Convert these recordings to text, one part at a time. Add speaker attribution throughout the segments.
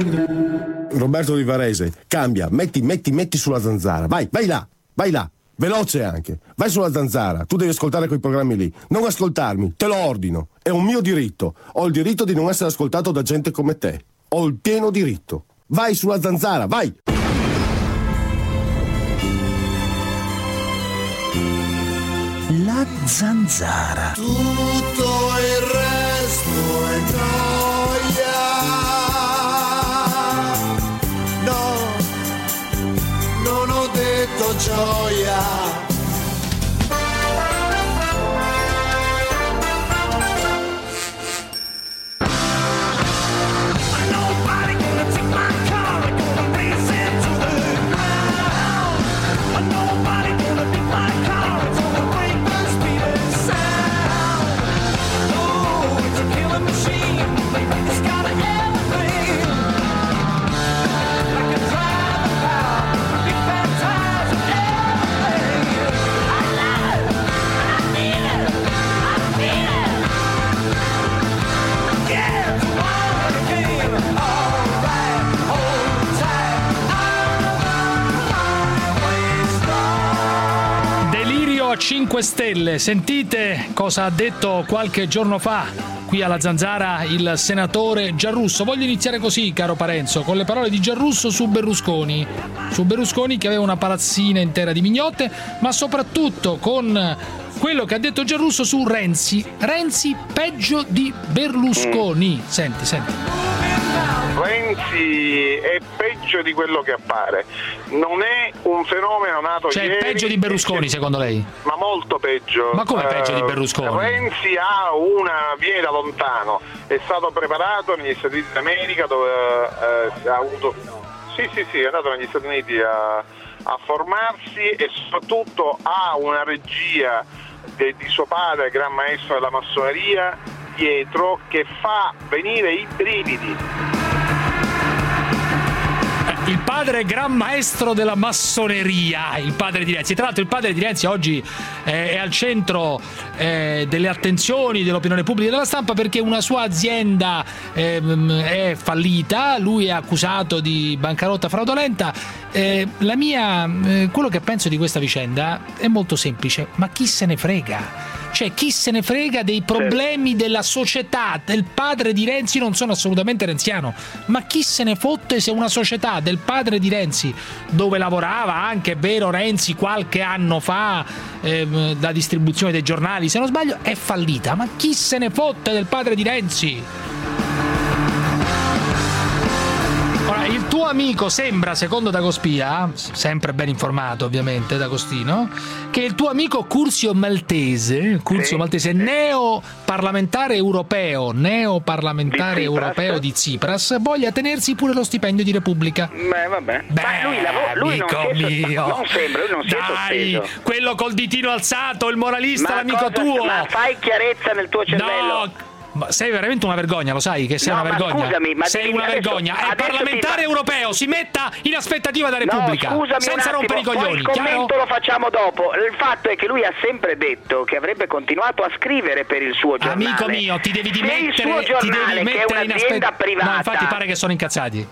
Speaker 1: Roberto Di Varese, cambia, metti sulla zanzara, vai là, veloce anche, vai sulla zanzara, tu devi ascoltare quei programmi lì, non ascoltarmi, te lo ordino, è un mio diritto, ho il diritto di non essere ascoltato da gente come te, ho il pieno diritto, vai sulla zanzara, vai!
Speaker 2: La zanzara.
Speaker 3: Tutto il resto è gioia. No, non ho detto gioia.
Speaker 4: a 5 Stelle. Sentite cosa ha detto qualche giorno fa qui alla Zanzara il senatore Giarrusso. Voglio iniziare così, caro Parenzo, con le parole di Giarrusso su Berlusconi che aveva una palazzina intera di mignotte, ma soprattutto con quello che ha detto Giarrusso su Renzi peggio di Berlusconi. Senti.
Speaker 5: Renzi è peggio di quello che appare, non è un fenomeno nato ieri.
Speaker 4: Cioè peggio di Berlusconi secondo lei?
Speaker 5: Ma molto peggio.
Speaker 4: Ma come peggio di Berlusconi?
Speaker 5: Renzi viene da lontano, è stato preparato negli Stati Uniti d'America dove ha avuto... Sì, è andato negli Stati Uniti a formarsi e soprattutto ha una regia di suo padre, gran maestro della massoneria, dietro, che fa venire i brividi.
Speaker 4: Il padre gran maestro della massoneria, il padre di Renzi. Tra l'altro il padre di Renzi oggi è al centro delle attenzioni dell'opinione pubblica e della stampa perché una sua azienda è fallita, lui è accusato di bancarotta fraudolenta. Quello che penso di questa vicenda è molto semplice, ma chi se ne frega? Cioè, chi se ne frega dei problemi della società? Del padre di Renzi, non sono assolutamente renziano, ma chi se ne fotte se una società del padre di Renzi, dove lavorava anche, è vero, Renzi qualche anno fa, la distribuzione dei giornali, se non sbaglio, è fallita? Ma chi se ne fotte del padre di Renzi? Ora, il tuo amico sembra, secondo Dagospia, sempre ben informato ovviamente D'Agostino, che il tuo amico Curzio Maltese, neoparlamentare europeo di Tsipras, voglia tenersi pure lo stipendio di Repubblica.
Speaker 6: Vabbè. Ma lui non sembra, lui non si è sospeso.
Speaker 4: Quello col ditino alzato, il moralista, l'amico tuo.
Speaker 6: Ma fai chiarezza nel tuo cervello.
Speaker 4: No. Ma sei veramente una vergogna, lo sai che sei una vergogna?
Speaker 6: Scusami, ma
Speaker 4: sei una vergogna. È parlamentare europeo, si metta in aspettativa da Repubblica, senza rompere i coglioni.
Speaker 6: Il commento lo facciamo dopo. Il fatto è che lui ha sempre detto che avrebbe continuato a scrivere per il suo giornale.
Speaker 4: Amico mio, ti devi
Speaker 6: il suo giornale, che è un'azienda privata.
Speaker 4: No, infatti pare che sono incazzati.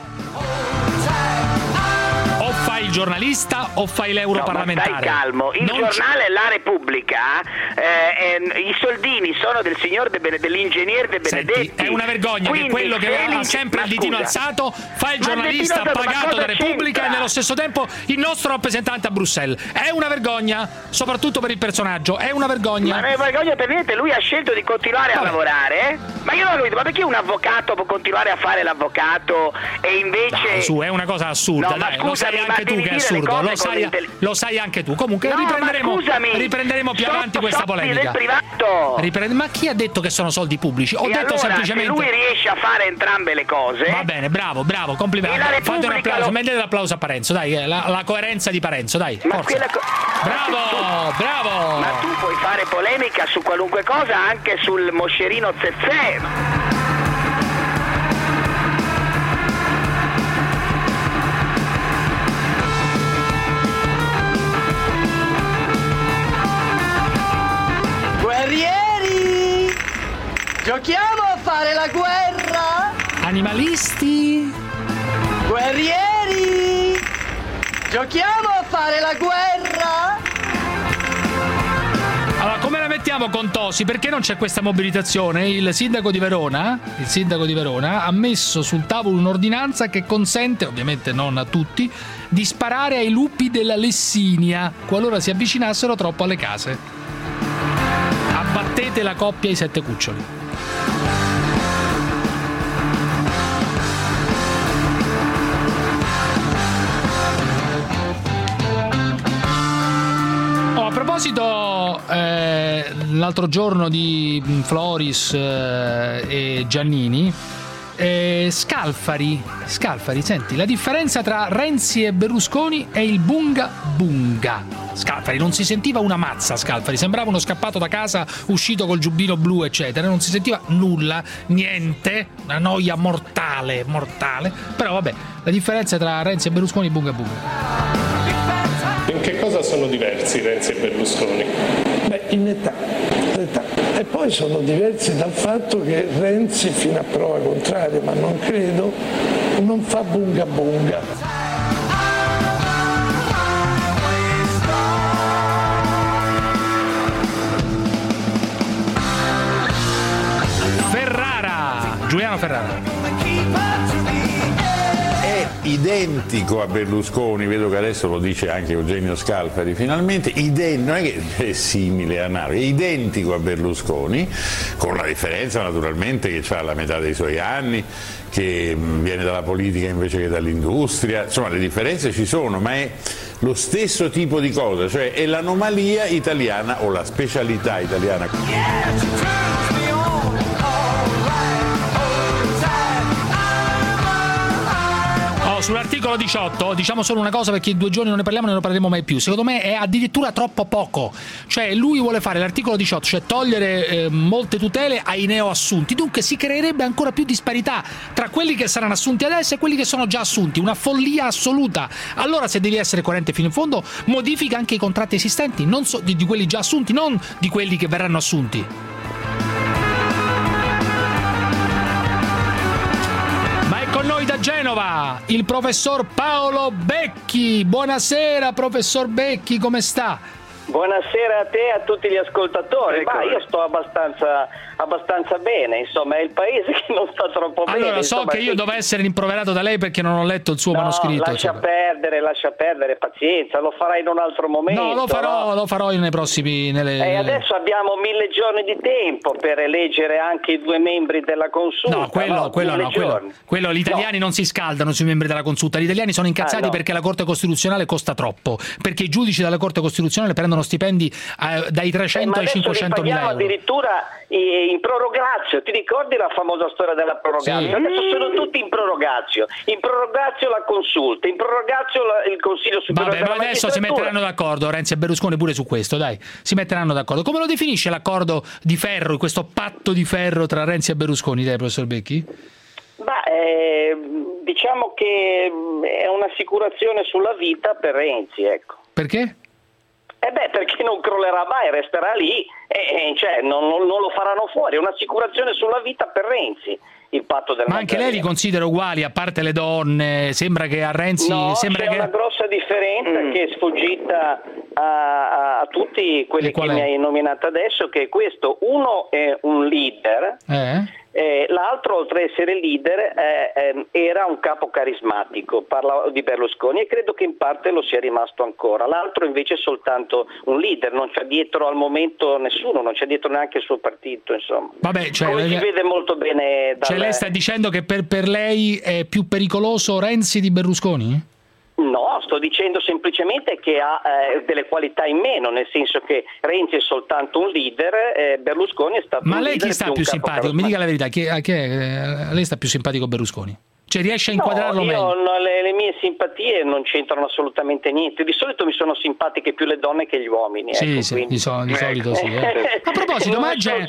Speaker 4: O fai il giornalista o fai l'europarlamentare.
Speaker 6: No, ma stai calmo. Il giornale La Repubblica, i soldini sono del signor dell'ingegner De Benedetti.
Speaker 4: Senti, è una vergogna. Quindi che quello che ha sempre il ditino alzato fa il giornalista pagato da Repubblica e nello stesso tempo il nostro rappresentante a Bruxelles. È una vergogna, soprattutto per il personaggio. È una vergogna.
Speaker 6: Ma non è vergogna per niente. Lui ha scelto di continuare a lavorare. Ma io non ho capito, ma perché un avvocato può continuare a fare l'avvocato e invece...
Speaker 4: Dai, su, è una cosa assurda, dai, lo sai anche tu che è assurdo, lo sai anche tu. Comunque riprenderemo più avanti questa polemica. Ma chi ha detto che sono soldi pubblici? Ho detto
Speaker 6: allora,
Speaker 4: semplicemente
Speaker 6: se lui riesce a fare entrambe le cose.
Speaker 4: Va bene, bravo, complimenti. Fate un applauso, mettete l'applauso a Parenzo, dai, la coerenza di Parenzo, dai, forza. Bravo!
Speaker 6: Ma tu puoi fare polemica su qualunque cosa, anche sul moscerino Zezé.
Speaker 7: Guerrieri! Giochiamo a fare la guerra!
Speaker 4: Animalisti!
Speaker 7: Guerrieri! Giochiamo a fare la guerra?
Speaker 4: Allora, come la mettiamo con Tosi? Perché non c'è questa mobilitazione? Il sindaco di Verona ha messo sul tavolo un'ordinanza che consente, ovviamente non a tutti, di sparare ai lupi della Lessinia qualora si avvicinassero troppo alle case. Abbattete la coppia ai 7 cuccioli. A proposito, l'altro giorno di Floris e Giannini, Scalfari, senti, la differenza tra Renzi e Berlusconi è il bunga bunga. Scalfari non si sentiva una mazza, Scalfari sembrava uno scappato da casa uscito col giubbino blu eccetera, non si sentiva nulla, niente, una noia mortale, però vabbè, la differenza tra Renzi e Berlusconi è bunga bunga.
Speaker 8: In che cosa sono diversi Renzi e Berlusconi?
Speaker 9: Beh, in età. E poi sono diversi dal fatto che Renzi, fino a prova contraria, ma non credo, non fa bunga bunga.
Speaker 4: Giuliano Ferrara.
Speaker 10: È identico a Berlusconi, vedo che adesso lo dice anche Eugenio Scalfari, finalmente, non è che è simile a Naro, è identico a Berlusconi, con la differenza naturalmente che ha la metà dei suoi anni, che viene dalla politica invece che dall'industria, insomma le differenze ci sono, ma è lo stesso tipo di cosa, cioè è l'anomalia italiana o la specialità italiana.
Speaker 4: Sull'articolo 18 diciamo solo una cosa, perché in 2 giorni non ne parliamo, non ne parleremo mai più. Secondo me è addirittura troppo poco. Cioè lui vuole fare l'articolo 18, cioè togliere molte tutele ai neoassunti. Dunque si creerebbe ancora più disparità tra quelli che saranno assunti adesso e quelli che sono già assunti. Una follia assoluta. Allora, se devi essere coerente fino in fondo, modifica anche i contratti esistenti, non di quelli già assunti, non di quelli che verranno assunti. Con noi da Genova il professor Paolo Becchi. Buonasera professor Becchi, come sta?
Speaker 11: Buonasera a te e a tutti gli ascoltatori. Ma io sto abbastanza bene, insomma, è il paese che non sta troppo bene.
Speaker 4: Allora, so che io devo essere rimproverato da lei perché non ho letto il suo manoscritto.
Speaker 11: Lascia perdere, pazienza, lo farai in un altro momento.
Speaker 4: No, lo farò nei prossimi.
Speaker 11: Adesso abbiamo 1000 giorni di tempo per eleggere anche i 2 membri della consulta.
Speaker 4: No, quello gli italiani non si scaldano sui membri della consulta. Gli italiani sono incazzati perché la Corte Costituzionale costa troppo, perché i giudici della Corte Costituzionale prendono stipendi dai 300 ai 500 mila euro.
Speaker 11: Addirittura in prorogazio, ti ricordi la famosa storia della prorogazio? Sì. Adesso sono tutti in prorogazio la consulta, in prorogazio il Consiglio Superiore della
Speaker 4: Magistratura. Adesso si metteranno d'accordo Renzi e Berlusconi pure su questo, dai, si metteranno d'accordo. Come lo definisce l'accordo di ferro, questo patto di ferro tra Renzi e Berlusconi, lei professor Becchi?
Speaker 11: Diciamo che è un'assicurazione sulla vita per Renzi, ecco.
Speaker 4: Perché?
Speaker 11: Perché non crollerà mai, resterà lì, cioè non lo faranno fuori, è un'assicurazione sulla vita per Renzi, il patto del
Speaker 4: Ma anche lei li considera uguali, a parte le donne? Sembra che a Renzi...
Speaker 11: No, c'è una grossa differenza che è sfuggita a tutti quelli che mi hai nominato adesso, che questo, uno è un leader... l'altro, oltre ad essere leader, era un capo carismatico, parlavo di Berlusconi e credo che in parte lo sia rimasto ancora. L'altro invece è soltanto un leader, non c'è dietro al momento nessuno, non c'è dietro neanche il suo partito, insomma.
Speaker 4: Vabbè,
Speaker 11: come si vede molto bene
Speaker 4: lei sta dicendo che per lei è più pericoloso Renzi di Berlusconi?
Speaker 11: No, sto dicendo semplicemente che ha delle qualità in meno, nel senso che Renzi è soltanto un leader, Berlusconi è stato un leader.
Speaker 4: Ma lei chi sta più simpatico? Mi dica la verità, a lei sta più simpatico Berlusconi? Cioè riesce a inquadrarlo meglio?
Speaker 11: Le mie simpatie non c'entrano assolutamente niente. Di solito mi sono simpatiche più le donne che gli uomini.
Speaker 4: Sì,
Speaker 11: ecco,
Speaker 4: sì, di solito sì. A proposito,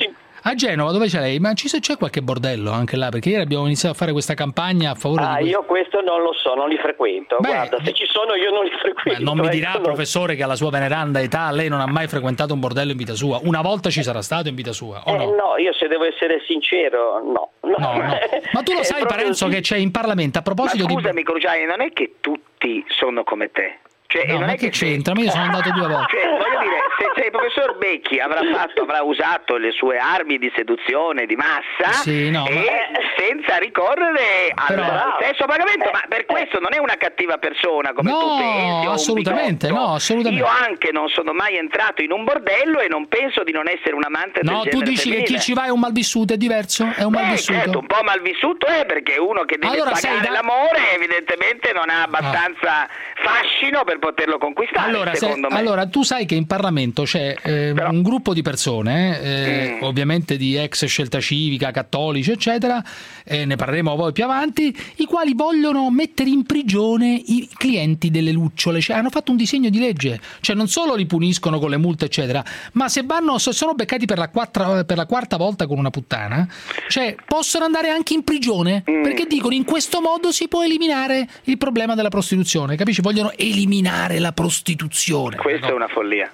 Speaker 4: A Genova, dove c'è lei? Ma c'è qualche bordello anche là? Perché ieri abbiamo iniziato a fare questa campagna a favore di...
Speaker 11: io questo non lo so, non li frequento. Guarda, se ci sono io non li frequento.
Speaker 4: Non mi dirà, professore, che alla sua veneranda età lei non ha mai frequentato un bordello in vita sua? Una volta ci sarà stato in vita sua, o no?
Speaker 11: No, io se devo essere sincero, no.
Speaker 4: Ma tu lo sai, Parenzo, che c'è in Parlamento a proposito
Speaker 6: di... Ma scusami, Cruciani, non è che tutti sono come te. Cioè,
Speaker 4: no,
Speaker 6: non
Speaker 4: ma
Speaker 6: è
Speaker 4: che c'entra? Ma io sono andato 2 volte.
Speaker 6: Cioè, voglio dire, se il professor Becchi avrà usato le sue armi di seduzione di massa senza ricorrere al stesso pagamento, ma per questo non è una cattiva persona come tu pensi.
Speaker 4: Assolutamente, assolutamente.
Speaker 6: Io anche non sono mai entrato in un bordello e non penso di non essere un amante del genere
Speaker 4: tu dici
Speaker 6: femminile.
Speaker 4: Che chi ci va è un malvissuto, è diverso? È un malvissuto?
Speaker 6: Certo, un po' malvissuto perché uno che deve pagare l'amore evidentemente non ha abbastanza fascino per poterlo conquistare, secondo me.
Speaker 4: Allora, tu sai che in Parlamento c'è un gruppo di persone, ovviamente di ex Scelta Civica, cattolici, eccetera, ne parleremo poi più avanti, i quali vogliono mettere in prigione i clienti delle lucciole. Cioè, hanno fatto un disegno di legge, cioè non solo li puniscono con le multe, eccetera, ma se sono beccati per la quarta volta con una puttana, cioè possono andare anche in prigione, perché dicono in questo modo si può eliminare il problema della prostituzione, capisci? Vogliono eliminare la prostituzione.
Speaker 6: Questa è una follia.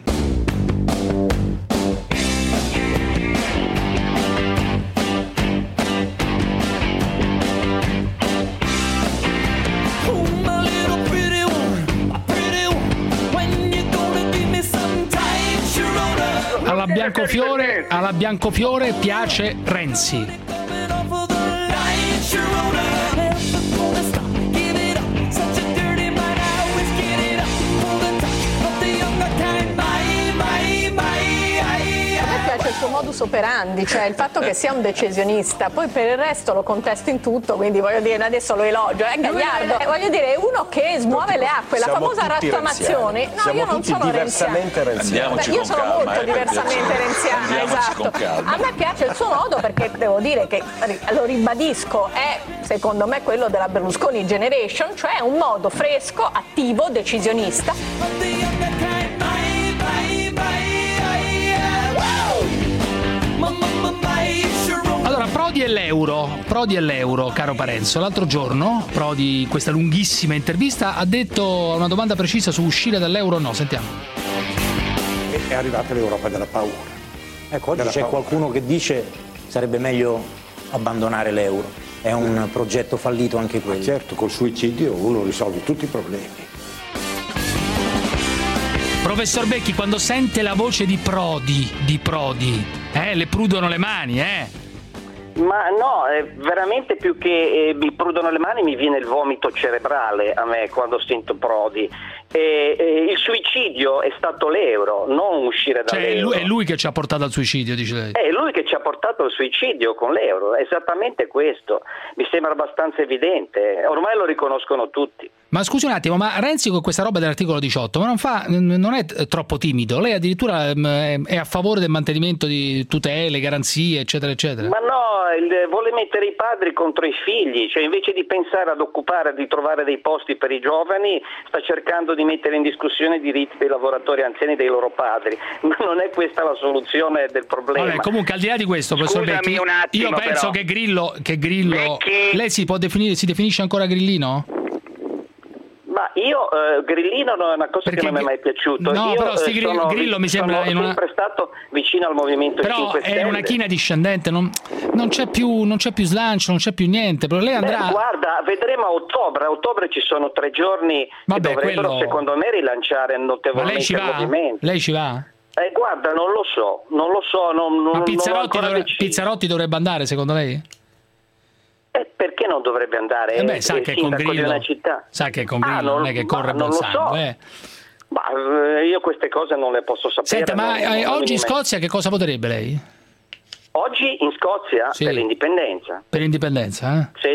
Speaker 4: Alla Biancofiore piace Renzi.
Speaker 12: Il suo modus operandi, cioè il fatto che sia un decisionista, poi per il resto lo contesto in tutto, quindi voglio dire, adesso lo elogio, è gagliardo, voglio dire, è uno che smuove le acque, la famosa rottamazione. No, io non sono
Speaker 13: diversamente renziana.
Speaker 12: Io sono molto diversamente renziana, esatto. A me piace il suo modo perché devo dire che, lo ribadisco, è secondo me quello della Berlusconi Generation, cioè un modo fresco, attivo, decisionista.
Speaker 4: Allora, Prodi e l'euro, caro Parenzo. L'altro giorno Prodi, in questa lunghissima intervista, ha detto una domanda precisa su uscire dall'euro o no. Sentiamo.
Speaker 14: È arrivata l'Europa della paura.
Speaker 15: Ecco, oggi c'è qualcuno che dice sarebbe meglio abbandonare l'euro. È un progetto fallito anche quello.
Speaker 14: Certo, col suicidio uno risolve tutti i problemi.
Speaker 4: Professor Becchi, quando sente la voce di Prodi, le prudono le mani,
Speaker 11: Ma no, veramente più che mi prudono le mani mi viene il vomito cerebrale a me quando sento Prodi. Il suicidio è stato l'euro, non uscire dall'euro.
Speaker 4: È lui che ci ha portato al suicidio, dice lei.
Speaker 11: È lui che ci ha portato al suicidio con l'euro, è esattamente questo. Mi sembra abbastanza evidente, ormai lo riconoscono tutti.
Speaker 4: Ma scusi un attimo, ma Renzi con questa roba dell'articolo 18 non è troppo timido? Lei addirittura è a favore del mantenimento di tutele, garanzie, eccetera, eccetera?
Speaker 11: Ma no, vuole mettere i padri contro i figli, cioè invece di pensare ad occupare, di trovare dei posti per i giovani, sta cercando di mettere in discussione i diritti dei lavoratori anziani dei loro padri. Ma non è questa la soluzione del problema.
Speaker 4: Vabbè, comunque al di là di questo, professor Becchi, io penso che Grillo Becchi... Lei si definisce ancora grillino?
Speaker 11: Ma io Grillino è una cosa che non mi è mai piaciuto.
Speaker 4: No,
Speaker 11: io
Speaker 4: però Grillo mi sembra
Speaker 11: sono sempre stato vicino al Movimento 5 Stelle.
Speaker 4: Però è una china discendente, non c'è più slancio, non c'è più niente. Però lei andrà...
Speaker 11: guarda, vedremo a ottobre ci sono 3 giorni che dovrebbero secondo me rilanciare notevolmente il movimento.
Speaker 4: Lei ci va?
Speaker 11: Guarda, non lo so.
Speaker 4: Ma Pizzarotti dovrebbe andare secondo lei?
Speaker 11: Perché non dovrebbe andare?
Speaker 4: Sa che con Grillo,
Speaker 11: di una città.
Speaker 4: Sa che con Grillo non è che corre buon sangue.
Speaker 11: Ma io queste cose non le posso sapere.
Speaker 4: Senta, ma oggi in Scozia che cosa voterebbe lei?
Speaker 11: Oggi in Scozia per l'indipendenza.
Speaker 4: Per l'indipendenza,
Speaker 11: Sì.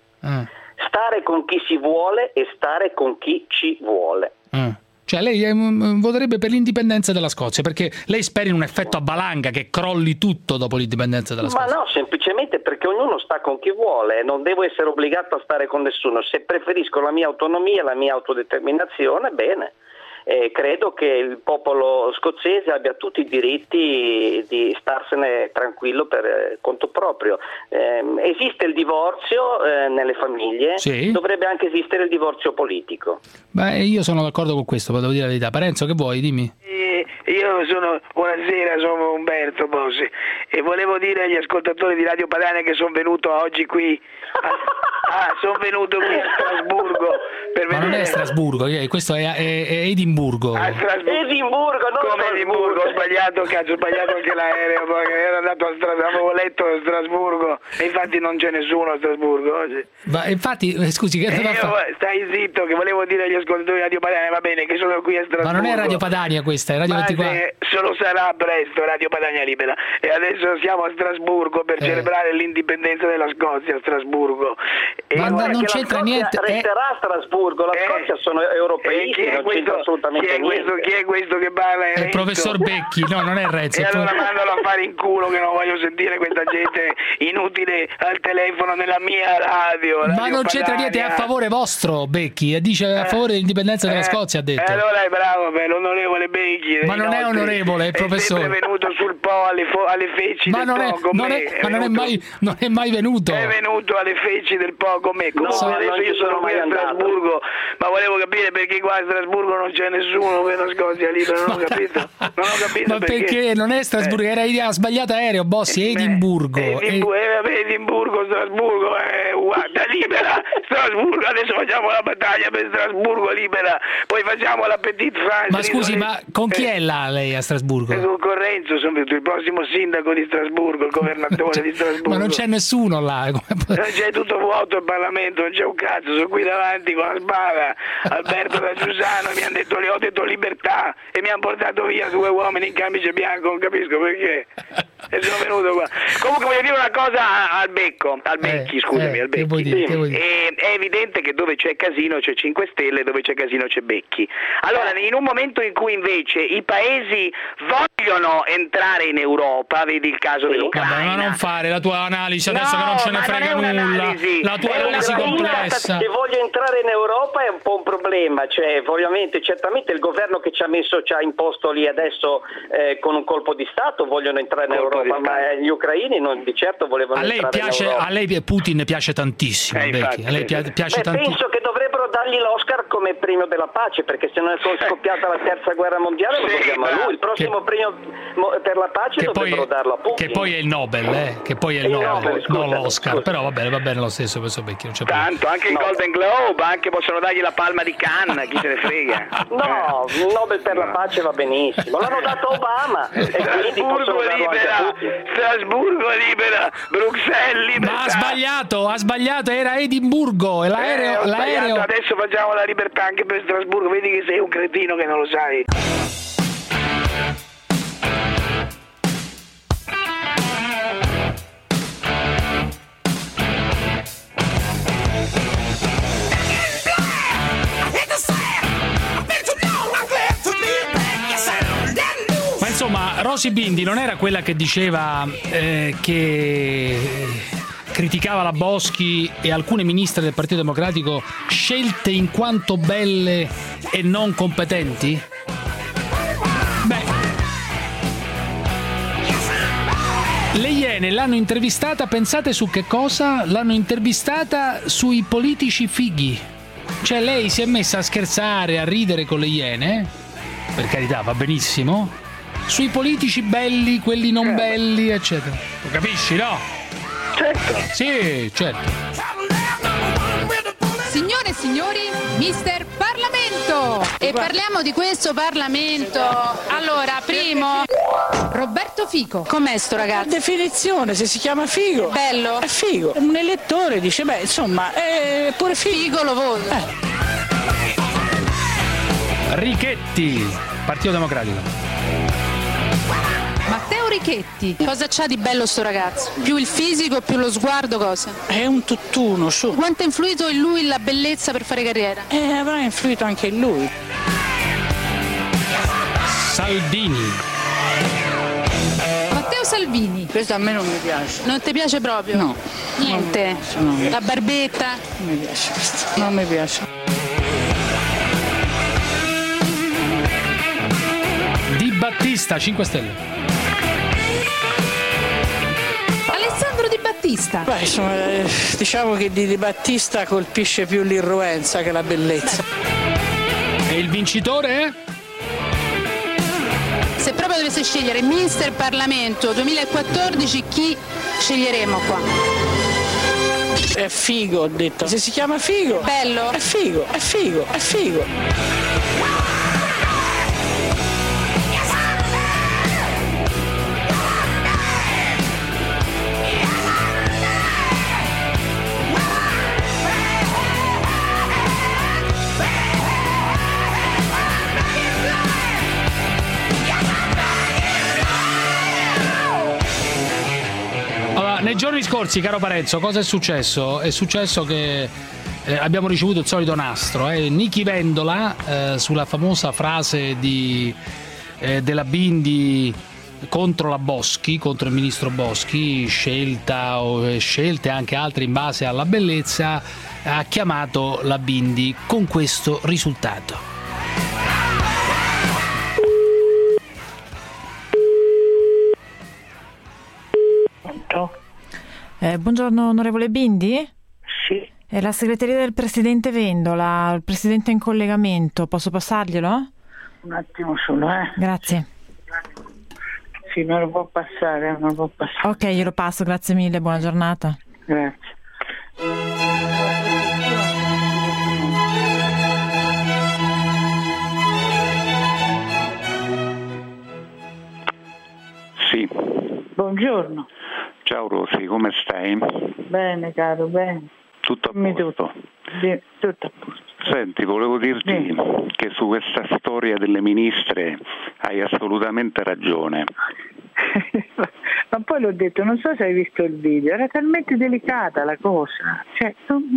Speaker 11: Stare con chi si vuole e stare con chi ci vuole.
Speaker 4: Cioè lei voterebbe per l'indipendenza della Scozia, perché lei spera in un effetto a valanga che crolli tutto dopo l'indipendenza della Scozia?
Speaker 11: Ma no, semplicemente perché ognuno sta con chi vuole, non devo essere obbligato a stare con nessuno. Se preferisco la mia autonomia, la mia autodeterminazione, bene. credo che il popolo scozzese abbia tutti i diritti di starsene tranquillo per conto proprio. Esiste il divorzio nelle famiglie, sì. Dovrebbe anche esistere il divorzio politico.
Speaker 4: Beh, io sono d'accordo con questo, devo dire la verità. Parenzo, che vuoi? Dimmi.
Speaker 13: Buonasera, sono Umberto Bossi e volevo dire agli ascoltatori di Radio Padania che sono venuto oggi qui sono venuto qui a Strasburgo per
Speaker 4: vedere. Ma non è Strasburgo, questo è Edimburgo.
Speaker 11: Edimburgo, non
Speaker 13: come Edimburgo, ho sbagliato anche l'aereo, perché ero andato a Strasburgo, avevo letto a Strasburgo e infatti non c'è nessuno a Strasburgo oggi.
Speaker 4: Ma infatti, scusi, che
Speaker 13: stai zitto, che volevo dire agli ascoltatori di Radio Padania, va bene, che sono qui a Strasburgo.
Speaker 4: Ma non è Radio Padania questa, è Radio 24.
Speaker 13: Solo sarà presto Radio Padania Libera e adesso siamo a Strasburgo per celebrare l'indipendenza della Scozia a Strasburgo.
Speaker 4: Ma non c'entra niente.
Speaker 11: Resterà a Strasburgo, la Scozia sono europeisti, non c'entra assolutamente niente.
Speaker 13: Chi è questo che parla?
Speaker 4: È il professor Becchi, no, non è Renzi.
Speaker 13: E allora mandalo a fare in culo, che non voglio sentire questa gente inutile al telefono nella mia radio.
Speaker 4: Ma non c'entra niente, è a favore vostro Becchi, dice a favore dell'indipendenza della Scozia, ha detto.
Speaker 13: Allora è bravo per l'onorevole Becchi.
Speaker 4: Ma non è onorevole, è il professore.
Speaker 13: È sempre venuto sul Po alle feci del Po con me.
Speaker 4: Ma non è mai venuto.
Speaker 13: È venuto alle feci del Po con me. Comunque adesso io sono qui a Strasburgo, ma volevo capire perché qua a Strasburgo non c'è nessuno per la Scozia Libera, non ho capito.
Speaker 4: Ma perché non è Strasburgo, era idea sbagliata aereo, Bossi, Edimburgo.
Speaker 13: Edimburgo, Strasburgo, guarda, Libera, Strasburgo, adesso facciamo la battaglia per Strasburgo Libera, poi facciamo la Petite France.
Speaker 4: Ma scusi, ma con chi è là lei a Strasburgo?
Speaker 13: Con Renzo, sono il prossimo sindaco di Strasburgo, il governatore di Strasburgo.
Speaker 4: Ma non c'è nessuno là.
Speaker 13: C'è tutto vuoto il Parlamento, non c'è un cazzo, sono qui davanti con la spada. Alberto da Giussano mi hanno detto, le ho detto libertà e mi hanno portato via 2 uomini in camice bianco, non capisco perché. E sono venuto qua. Comunque voglio dire una cosa al Becchi, scusami, al Becchi.
Speaker 4: Che vuoi dire?
Speaker 13: È evidente che dove c'è casino c'è 5 Stelle, dove c'è casino c'è Becchi. Allora, in un momento in cui invece i paesi vogliono entrare in Europa, vedi il caso dell'Ucraina.
Speaker 4: Vabbè, ma non fare la tua analisi adesso che non ce ne frega nulla. La tua analisi complessa.
Speaker 11: Se voglio entrare in Europa è un po' un problema, cioè ovviamente certamente il governo che ci ha imposto lì adesso con un colpo di Stato vogliono entrare in Europa, ma gli ucraini non di certo volevano entrare in Europa.
Speaker 4: A lei Putin piace tantissimo, Becchi. A lei piace tantissimo.
Speaker 11: Penso che dovrebbero dargli l'Oscar come premio della pace, perché se non è scoppiata la terza guerra mondiale lo dobbiamo a lui. Il prossimo premio per la pace dovrebbero darlo a Putin.
Speaker 4: Che poi è il Nobel, che poi è il Nobel, non l'Oscar. Scusa. Però va bene lo stesso questo Becchi, non c'è
Speaker 13: tanto, anche il Golden Globe, anche possono dargli la palma di Cannes, chi se ne frega.
Speaker 11: No, il Nobel per la pace va benissimo. L'hanno dato a Obama.
Speaker 13: Strasburgo libera, Bruxelles libera.
Speaker 4: Ma ha sbagliato, era Edimburgo e l'aereo.
Speaker 13: Adesso facciamo la libertà anche per Strasburgo, vedi che sei un cretino che non lo sai.
Speaker 4: Insomma, Rosy Bindi non era quella che diceva che criticava la Boschi e alcune ministre del Partito Democratico scelte in quanto belle e non competenti? Beh, le Iene l'hanno intervistata, pensate su che cosa? L'hanno intervistata sui politici fighi. Cioè lei si è messa a scherzare, a ridere con le Iene, per carità, va benissimo, sui politici belli, quelli non belli, eccetera. Lo capisci, no?
Speaker 13: Certo.
Speaker 4: Sì, certo.
Speaker 16: Signore e signori, Mister Parlamento! E parliamo di questo Parlamento. Allora, primo, Roberto Fico. Com'è sto ragazzo?
Speaker 17: Definizione, se si chiama figo.
Speaker 16: Bello.
Speaker 17: È figo. Un elettore dice, beh, insomma, è pure figo.
Speaker 16: Figo lo voto.
Speaker 4: Richetti, Partito Democratico.
Speaker 16: Matteo Richetti, cosa c'ha di bello sto ragazzo? Più il fisico, più lo sguardo, cosa?
Speaker 17: È un tutt'uno, su.
Speaker 16: Quanto ha influito in lui la bellezza per fare carriera?
Speaker 17: Avrà influito anche in lui.
Speaker 4: Salvini.
Speaker 16: Matteo Salvini.
Speaker 17: Questo a me non mi piace.
Speaker 16: Non ti piace proprio?
Speaker 17: No.
Speaker 16: Niente?
Speaker 17: No.
Speaker 16: La barbetta?
Speaker 17: Non mi piace questo. Non mi piace.
Speaker 4: Battista, 5 Stelle.
Speaker 16: Alessandro Di Battista.
Speaker 17: Beh, insomma, diciamo che di Battista colpisce più l'irruenza che la bellezza.
Speaker 4: E il vincitore è?
Speaker 16: Se proprio dovesse scegliere Mister Parlamento 2014, chi sceglieremo qua?
Speaker 17: È figo, ho detto. Se si chiama figo.
Speaker 16: Bello.
Speaker 17: È figo, è figo, è figo.
Speaker 4: Nei giorni scorsi, caro Parenzo, cosa è successo? È successo che abbiamo ricevuto il solito nastro. Nichi Vendola, sulla famosa frase della Bindi contro la Boschi, contro il ministro Boschi, scelte anche altre in base alla bellezza, ha chiamato la Bindi con questo risultato.
Speaker 18: Buongiorno onorevole Bindi?
Speaker 19: Sì.
Speaker 18: È la segreteria del presidente Vendola, il presidente in collegamento, posso passarglielo?
Speaker 19: Un attimo solo,
Speaker 18: Grazie.
Speaker 19: Sì, me lo può passare,
Speaker 18: Ok, glielo passo, grazie mille, buona giornata.
Speaker 19: Grazie.
Speaker 20: Sì.
Speaker 19: Buongiorno.
Speaker 20: Ciao Rosy, come stai?
Speaker 19: Bene caro, bene.
Speaker 20: Tutto a posto?
Speaker 19: Tutto a posto.
Speaker 20: Senti, volevo dirti che su questa storia delle ministre hai assolutamente ragione.
Speaker 19: Ma poi l'ho detto, non so se hai visto il video, era talmente delicata la cosa. Cioè,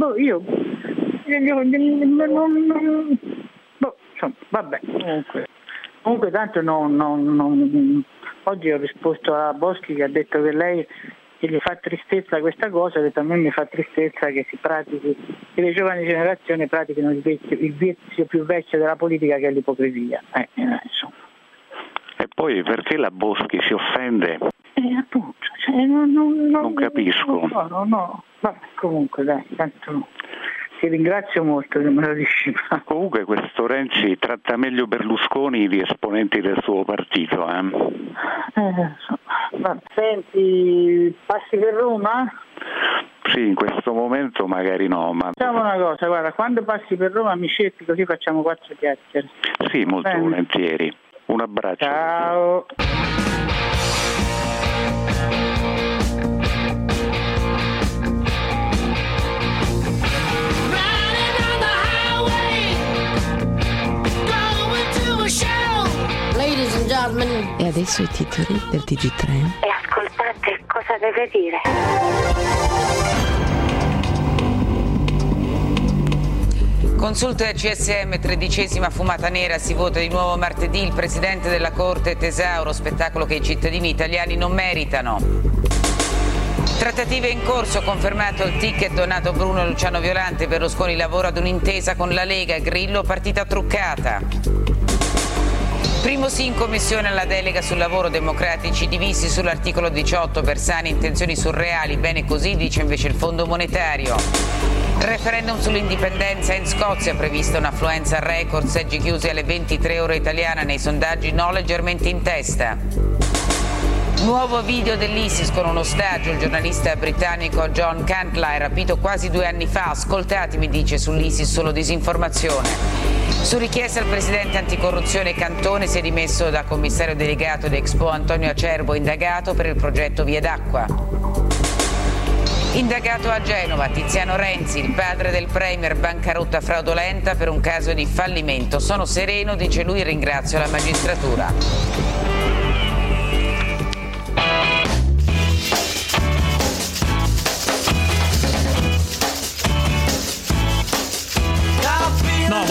Speaker 19: insomma, vabbè, comunque tanto non. Oggi ho risposto a Boschi che ha detto che lei che gli fa tristezza questa cosa, ha detto a me mi fa tristezza che si pratichi, che le giovani generazioni pratichino il vizio più vecchio della politica che è l'ipocrisia. Insomma.
Speaker 20: E poi perché la Boschi si offende?
Speaker 19: Appunto, cioè, non
Speaker 20: capisco.
Speaker 19: No. Vabbè, comunque dai, tanto ti ringrazio molto che me lo dici.
Speaker 20: Comunque questo Renzi tratta meglio Berlusconi di esponenti del suo partito.
Speaker 19: Senti, passi per Roma?
Speaker 20: Sì, in questo momento magari no, ma...
Speaker 19: Facciamo una cosa, guarda, quando passi per Roma mi cerchi così facciamo 4 chiacchiere.
Speaker 20: Sì, molto volentieri. Un abbraccio.
Speaker 19: Ciao.
Speaker 21: E adesso i titoli del TG3.
Speaker 22: E ascoltate cosa deve dire.
Speaker 23: Consulto CSM, 13ª fumata nera, si vota di nuovo martedì. Il presidente della Corte Tesauro, spettacolo che i cittadini italiani non meritano. Trattative in corso, confermato il ticket donato Bruno e Luciano Violante. Berlusconi lavora ad un'intesa con la Lega, Grillo partita truccata. Primo sì in commissione alla delega sul lavoro, democratici divisi sull'articolo 18, Bersani intenzioni surreali, bene così, dice invece il Fondo Monetario. Referendum sull'indipendenza in Scozia, prevista un'affluenza record, seggi chiusi alle 23 ore italiana, nei sondaggi no leggermente in testa. Nuovo video dell'ISIS con un ostaggio, il giornalista britannico John Cantley, rapito quasi 2 anni fa, ascoltatemi, dice sull'ISIS solo disinformazione. Su richiesta del presidente anticorruzione Cantone si è dimesso da commissario delegato di Expo Antonio Acerbo, indagato per il progetto Vie d'Acqua. Indagato a Genova Tiziano Renzi, il padre del premier, bancarotta fraudolenta per un caso di fallimento. Sono sereno, dice lui, ringrazio la magistratura.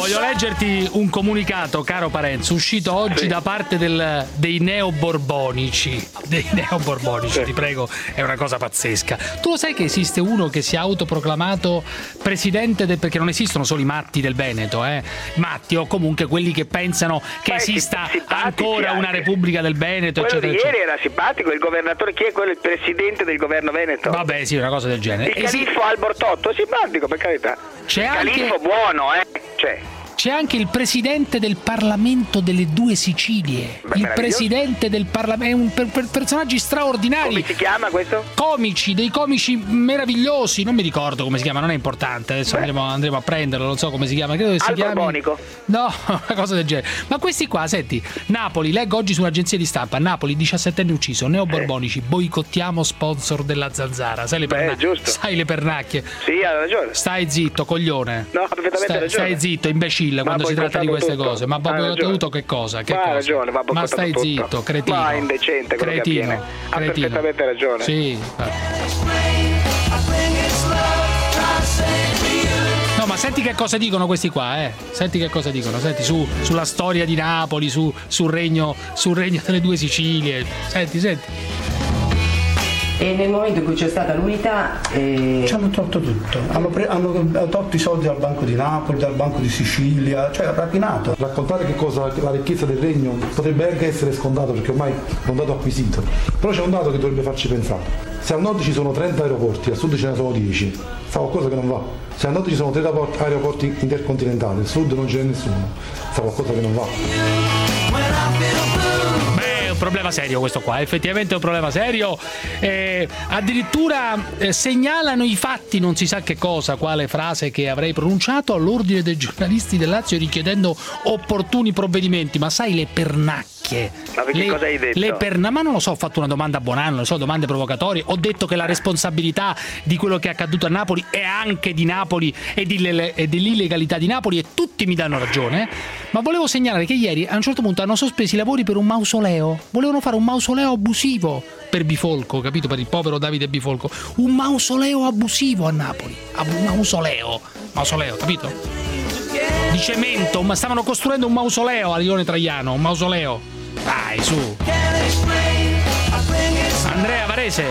Speaker 4: Voglio leggerti un comunicato, caro Parenzo, uscito oggi da parte dei neoborbonici. Ti prego, è una cosa pazzesca. Tu lo sai che esiste uno che si è autoproclamato presidente perché non esistono solo i matti del Veneto, matti o comunque quelli che pensano che esista ancora una Repubblica del Veneto,
Speaker 6: quello
Speaker 4: eccetera,
Speaker 6: di
Speaker 4: eccetera.
Speaker 6: Ieri era simpatico, il governatore, chi è quello? Il presidente del governo Veneto?
Speaker 4: Vabbè, sì, una cosa del genere.
Speaker 6: Il califfo Albortotto, simpatico, per carità.
Speaker 4: C'è
Speaker 6: califfo buono,
Speaker 4: C'è anche il presidente del Parlamento delle due Sicilie. Il presidente del Parlamento, personaggi straordinari.
Speaker 6: Come si chiama questo?
Speaker 4: Dei comici meravigliosi. Non mi ricordo come si chiama, non è importante. Adesso andremo a prenderlo, non so come si chiama. Credo che si chiami.
Speaker 6: Borbonico.
Speaker 4: No, una cosa del genere. Ma questi qua, senti, Napoli, leggo oggi su un'agenzia di stampa, Napoli, 17enne ucciso, neoborbonici, boicottiamo sponsor della Zanzara. Sai le pernacchie?
Speaker 6: Sì, ha ragione.
Speaker 4: Stai zitto, coglione.
Speaker 6: No, perfettamente ragione.
Speaker 4: Stai zitto, imbecille. Quando si tratta di queste cose, ma boicotto che cosa?
Speaker 6: Ha ragione,
Speaker 4: ma stai
Speaker 6: tutto.
Speaker 4: zitto, cretino.
Speaker 6: Ma indecente,
Speaker 4: cretino.
Speaker 6: Ha perfettamente ragione.
Speaker 4: Sì. No, ma senti che cosa dicono questi qua, Senti che cosa dicono, senti sulla storia di Napoli, sul regno delle due Sicilie. Senti.
Speaker 1: E nel momento in cui c'è stata l'unità
Speaker 2: ci hanno tolto tutto, hanno tolto i soldi dal Banco di Napoli, dal Banco di Sicilia, cioè ha rapinato. Raccontare che cosa la ricchezza del regno potrebbe anche essere scontato perché ormai è un dato acquisito, però c'è un dato che dovrebbe farci pensare. Se al nord ci sono 30 aeroporti, al sud ce ne sono 10, fa qualcosa che non va. Se al nord ci sono 3 aeroporti intercontinentali, al sud non ce n'è nessuno, fa qualcosa che non va.
Speaker 4: Un problema serio questo qua, effettivamente è un problema serio. Addirittura segnalano i fatti, non si sa che cosa, quale frase che avrei pronunciato, all'ordine dei giornalisti del Lazio richiedendo opportuni provvedimenti. Ma sai le pernacchie?
Speaker 6: Ma perché cosa hai detto?
Speaker 4: Ma non lo so, ho fatto una domanda a Bonanno, non so, domande provocatorie. Ho detto che la responsabilità di quello che è accaduto a Napoli è anche di Napoli e dell'illegalità di Napoli, e tutti mi danno ragione. Ma volevo segnalare che ieri a un certo punto hanno sospeso i lavori per un mausoleo. Volevano fare un mausoleo abusivo per Bifolco, capito? Per il povero Davide Bifolco. Un mausoleo abusivo a Napoli. Un mausoleo, capito? Di cemento, ma stavano costruendo un mausoleo a Lione Traiano, un mausoleo. Dai, su. Andrea Varese.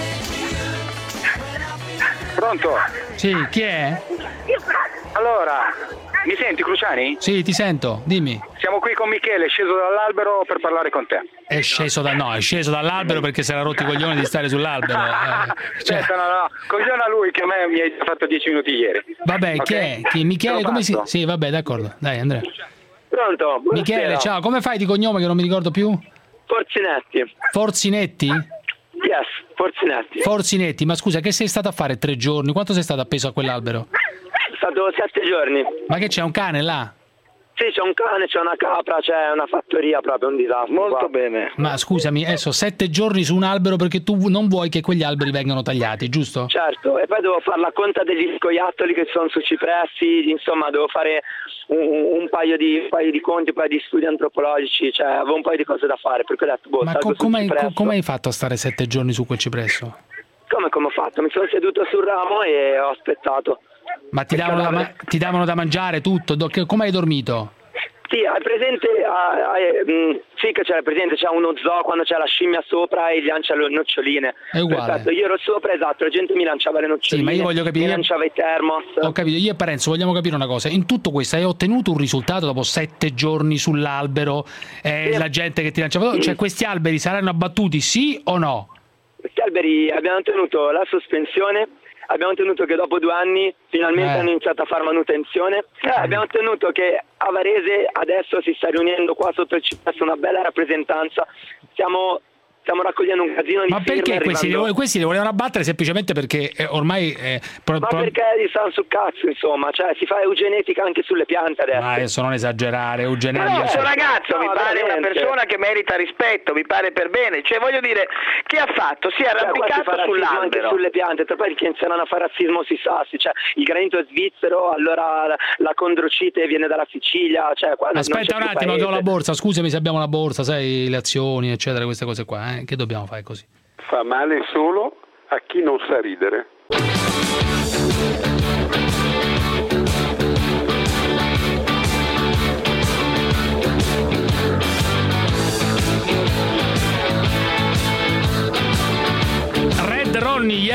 Speaker 6: Pronto?
Speaker 4: Sì, chi è?
Speaker 6: Allora, mi senti, Cruciani?
Speaker 4: Sì, ti sento, dimmi.
Speaker 6: Siamo qui con Michele, sceso dall'albero per parlare con te.
Speaker 4: È sceso dall'albero perché si era rotto i coglioni di stare sull'albero.
Speaker 6: Certo, no, coglione a lui che a me mi hai fatto 10 minuti ieri.
Speaker 4: Vabbè, okay. Chi è? Chi? Michele, come si... Sì, vabbè, d'accordo. Dai, Andrea.
Speaker 11: Pronto?
Speaker 4: Michele, ciao, come fai di cognome che non mi ricordo più?
Speaker 11: Forzinetti.
Speaker 4: Forzinetti?
Speaker 11: Yes, Forzinetti.
Speaker 4: Forzinetti, ma scusa, che sei stato a fare 3 giorni? Quanto sei stato appeso a quell'albero?
Speaker 11: È stato 7 giorni.
Speaker 4: Ma che c'è, un cane là?
Speaker 11: Sì, c'è un cane, c'è una capra, c'è una fattoria, proprio un disastro.
Speaker 6: Molto bene.
Speaker 4: Ma scusami, adesso 7 giorni su un albero perché tu non vuoi che quegli alberi vengano tagliati, giusto?
Speaker 11: Certo, e poi devo fare la conta degli scoiattoli che sono su cipressi, insomma devo fare un paio di conti, un paio di studi antropologici, cioè avevo un paio di cose da fare, per cui ho detto,
Speaker 4: ma come hai fatto a stare 7 giorni su quel cipresso?
Speaker 11: Come ho fatto? Mi sono seduto sul ramo e ho aspettato.
Speaker 4: Ma ti davano da mangiare tutto? Come hai dormito?
Speaker 11: Sì, hai presente? Sì, che c'è presente, c'è uno zoo quando c'è la scimmia sopra e gli lancia le noccioline.
Speaker 4: È uguale.
Speaker 11: Perfetto, io ero sopra, esatto, la gente mi lanciava le noccioline.
Speaker 4: Sì, ma io voglio capire.
Speaker 11: Mi lanciava i termos.
Speaker 4: Ho capito, io e Parenzo vogliamo capire una cosa. In tutto questo hai ottenuto un risultato dopo 7 giorni sull'albero? Sì. La gente che ti lanciava. Cioè, questi alberi saranno abbattuti, sì o no?
Speaker 11: Questi alberi abbiamo ottenuto la sospensione. Abbiamo ottenuto che dopo 2 anni finalmente hanno iniziato a fare manutenzione. Abbiamo ottenuto che a Varese adesso si sta riunendo qua sotto il cipresso una bella rappresentanza. Stiamo raccogliendo un casino di
Speaker 4: firme. Ma perché questi li volevano abbattere semplicemente perché ormai...
Speaker 11: Ma perché gli stanno sul cazzo, insomma, cioè si fa eugenetica anche sulle piante adesso.
Speaker 4: Ma adesso non esagerare, eugenetica...
Speaker 6: No, questo ragazzo mi pare una persona che merita rispetto, mi pare per bene, cioè voglio dire, che ha fatto? Si è arrampicato sull'albero.
Speaker 11: Anche sulle piante, poi che iniziano a fare razzismo sui sassi, cioè il granito è svizzero, allora la condrocite viene dalla Sicilia, cioè qua
Speaker 4: aspetta un attimo, che ho la borsa, scusami se abbiamo la borsa, sai, le azioni, eccetera, queste cose qua, che dobbiamo fare così?
Speaker 20: Fa male solo a chi non sa ridere.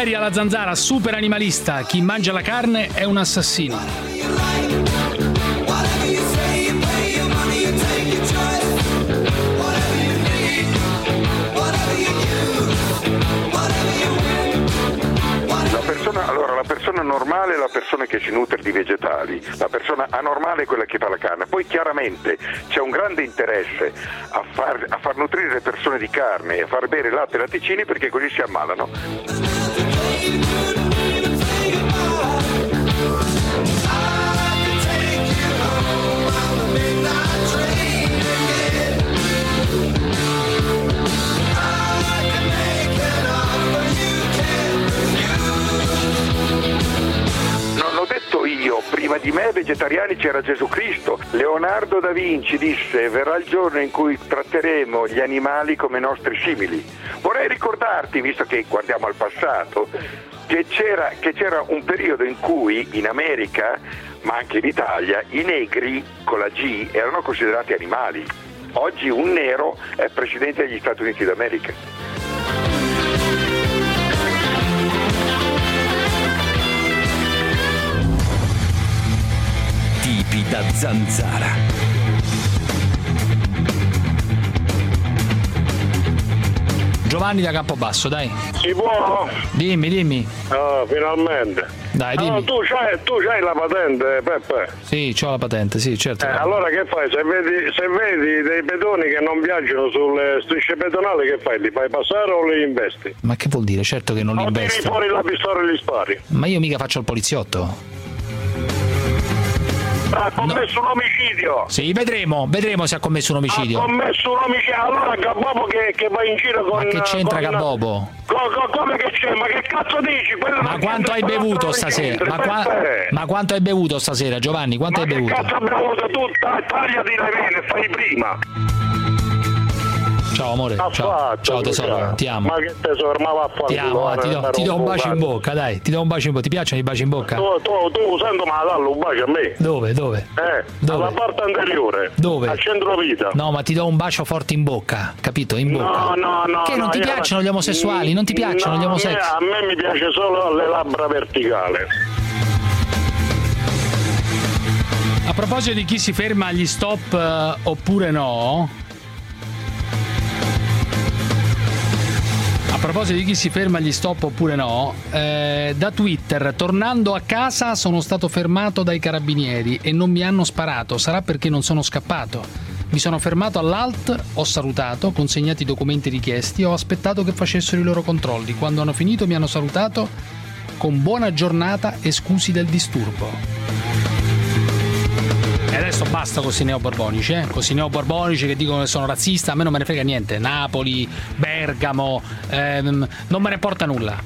Speaker 4: Ieri alla Zanzara, super animalista, chi mangia la carne è un assassino.
Speaker 3: Allora, la persona normale è la persona che si nutre di vegetali, la persona anormale è quella che fa la carne. Poi chiaramente c'è un grande interesse a far nutrire le persone di carne e a far bere latte e latticini, perché così si ammalano. Io, prima di me vegetariani c'era Gesù Cristo. Leonardo da Vinci disse: verrà il giorno in cui tratteremo gli animali come nostri simili. Vorrei ricordarti, visto che guardiamo al passato, che c'era un periodo in cui in America, ma anche in Italia, i negri con la G erano considerati animali. Oggi un nero è presidente degli Stati Uniti d'America.
Speaker 5: Da Zanzara.
Speaker 4: Giovanni da Campobasso, dai.
Speaker 7: Si può?
Speaker 4: Dimmi.
Speaker 7: Oh, finalmente.
Speaker 4: Dai, dimmi.
Speaker 7: Tu c'hai la patente, Peppe?
Speaker 4: Sì, c'ho la patente, sì, certo.
Speaker 7: Allora che fai? Se vedi dei pedoni che non viaggiano sulle strisce pedonali, che fai? Li fai passare o li investi?
Speaker 4: Ma che vuol dire? Certo che non li investo.
Speaker 7: O tiri fuori la pistola e li spari.
Speaker 4: Ma io mica faccio il poliziotto.
Speaker 7: Ha commesso un omicidio.
Speaker 4: Sì, vedremo se ha commesso un omicidio.
Speaker 7: Ha commesso un omicidio. Allora Gabbobo che va in giro con...
Speaker 4: Ma che c'entra Gabbobo?
Speaker 7: Come che c'è? Ma che cazzo dici?
Speaker 4: Ma quanto hai bevuto stasera? Ma quanto hai bevuto stasera, Giovanni? Quanto hai bevuto?
Speaker 7: Che cazzo hai bevuto? Tu tagliati le vene, fai prima.
Speaker 4: Ciao amore, ciao tesoro, ti amo.
Speaker 7: Ma che tesoro, ma vaffanculo.
Speaker 4: Ti amo, ti do un bacio in bocca, dai, ti do un bacio in bocca. Ti piacciono i baci in bocca?
Speaker 7: Tu sento ma dallo un bacio a me.
Speaker 4: Dove?
Speaker 7: Alla parte anteriore.
Speaker 4: Dove?
Speaker 7: Al centro vita.
Speaker 4: No, ma ti do un bacio forte in bocca, capito? In bocca.
Speaker 7: No.
Speaker 4: Che non ti piacciono gli omosessuali? Non ti piacciono gli omosessuali?
Speaker 7: A me mi piace solo le labbra verticali.
Speaker 4: A proposito di chi si ferma agli stop oppure no... A proposito di chi si ferma agli stop oppure no, da Twitter: tornando a casa sono stato fermato dai carabinieri e non mi hanno sparato, sarà perché non sono scappato. Mi sono fermato all'ALT, ho salutato, consegnato i documenti richiesti e ho aspettato che facessero i loro controlli. Quando hanno finito mi hanno salutato con buona giornata e scusi del disturbo. E adesso basta con questi neoborbonici, con questi neoborbonici che dicono che sono razzista, a me non me ne frega niente. Napoli, Bergamo, non me ne importa nulla.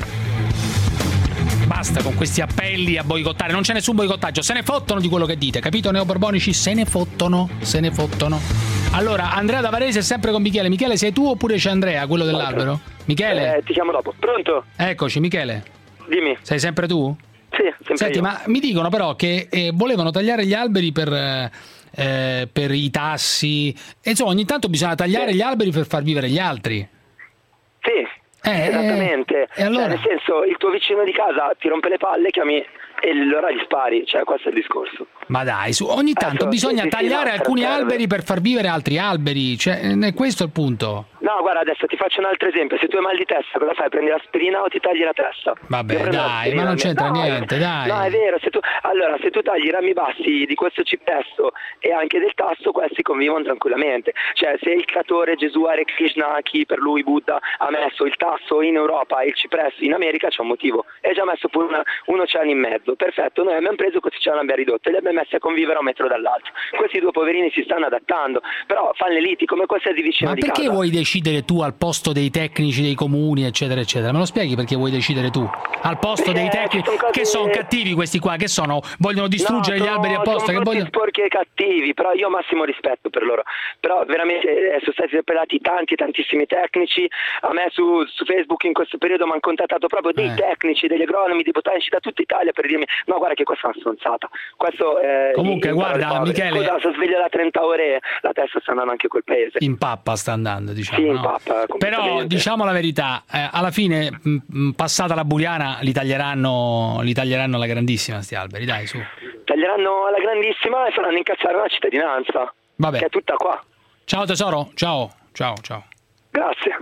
Speaker 4: Basta con questi appelli a boicottare, non c'è nessun boicottaggio, se ne fottono di quello che dite, capito neoborbonici? Se ne fottono. Allora, Andrea da Varese è sempre con Michele. Michele, sei tu oppure c'è Andrea, quello dell'albero? Michele?
Speaker 24: Ti chiamo dopo. Pronto?
Speaker 4: Eccoci, Michele.
Speaker 24: Dimmi.
Speaker 4: Sei sempre tu?
Speaker 24: Sì, sempre.
Speaker 4: Senti,
Speaker 24: io.
Speaker 4: ma mi dicono però che volevano tagliare gli alberi per i tassi. E insomma, ogni tanto bisogna tagliare gli alberi per far vivere gli altri.
Speaker 24: Sì, esattamente.
Speaker 4: E allora?
Speaker 24: Nel senso, il tuo vicino di casa ti rompe le palle, chiami e allora gli spari, cioè questo è il discorso.
Speaker 4: Ma dai, ogni tanto bisogna tagliare alcuni alberi per far vivere altri alberi, cioè questo è il punto.
Speaker 24: No, guarda, adesso ti faccio un altro esempio. Se tu hai mal di testa, cosa fai? Prendi l'aspirina o ti tagli la testa?
Speaker 4: Vabbè, dai, ma non c'entra niente, dai.
Speaker 24: No, è vero, se tu tagli i rami bassi di questo cipresso e anche del tasso, questi convivono tranquillamente. Cioè, se il creatore Gesù Hare Krishna, chi per lui Buddha, ha messo il tasso in Europa e il cipresso in America, c'è un motivo. E già messo pure un oceano in mezzo. Perfetto, noi abbiamo preso questi oceani, abbiamo ridotto e li abbiamo messi a convivere a un metro dall'altro. Questi due poverini si stanno adattando, però fanno le liti come qualsiasi vicino di casa.
Speaker 4: Ma perché vuoi decidere tu al posto dei tecnici dei comuni, eccetera eccetera? Me lo spieghi perché vuoi decidere tu al posto dei tecnici? Che sono cattivi questi qua, che sono? Vogliono distruggere gli alberi apposta?
Speaker 24: Sono
Speaker 4: che
Speaker 24: sporchi e cattivi, però io ho massimo rispetto per loro. Però veramente sono stati appellati tantissimi tecnici. A me su Facebook in questo periodo mi hanno contattato proprio dei tecnici, degli agronomi, dei botanici da tutta Italia per dirmi no, guarda che questa è una stronzata. Questo
Speaker 4: comunque guarda Michele,
Speaker 24: scusa, se sveglio da 30 ore la testa sta andando anche quel paese.
Speaker 4: In pappa sta andando, diciamo.
Speaker 24: Sì, impappa.
Speaker 4: Però diciamo la verità, alla fine passata la Buriana li taglieranno alla grandissima sti alberi, dai, su.
Speaker 24: Taglieranno alla grandissima e faranno incazzare la cittadinanza.
Speaker 4: Vabbè.
Speaker 24: Che è tutta qua.
Speaker 4: Ciao tesoro, ciao.
Speaker 24: Grazie.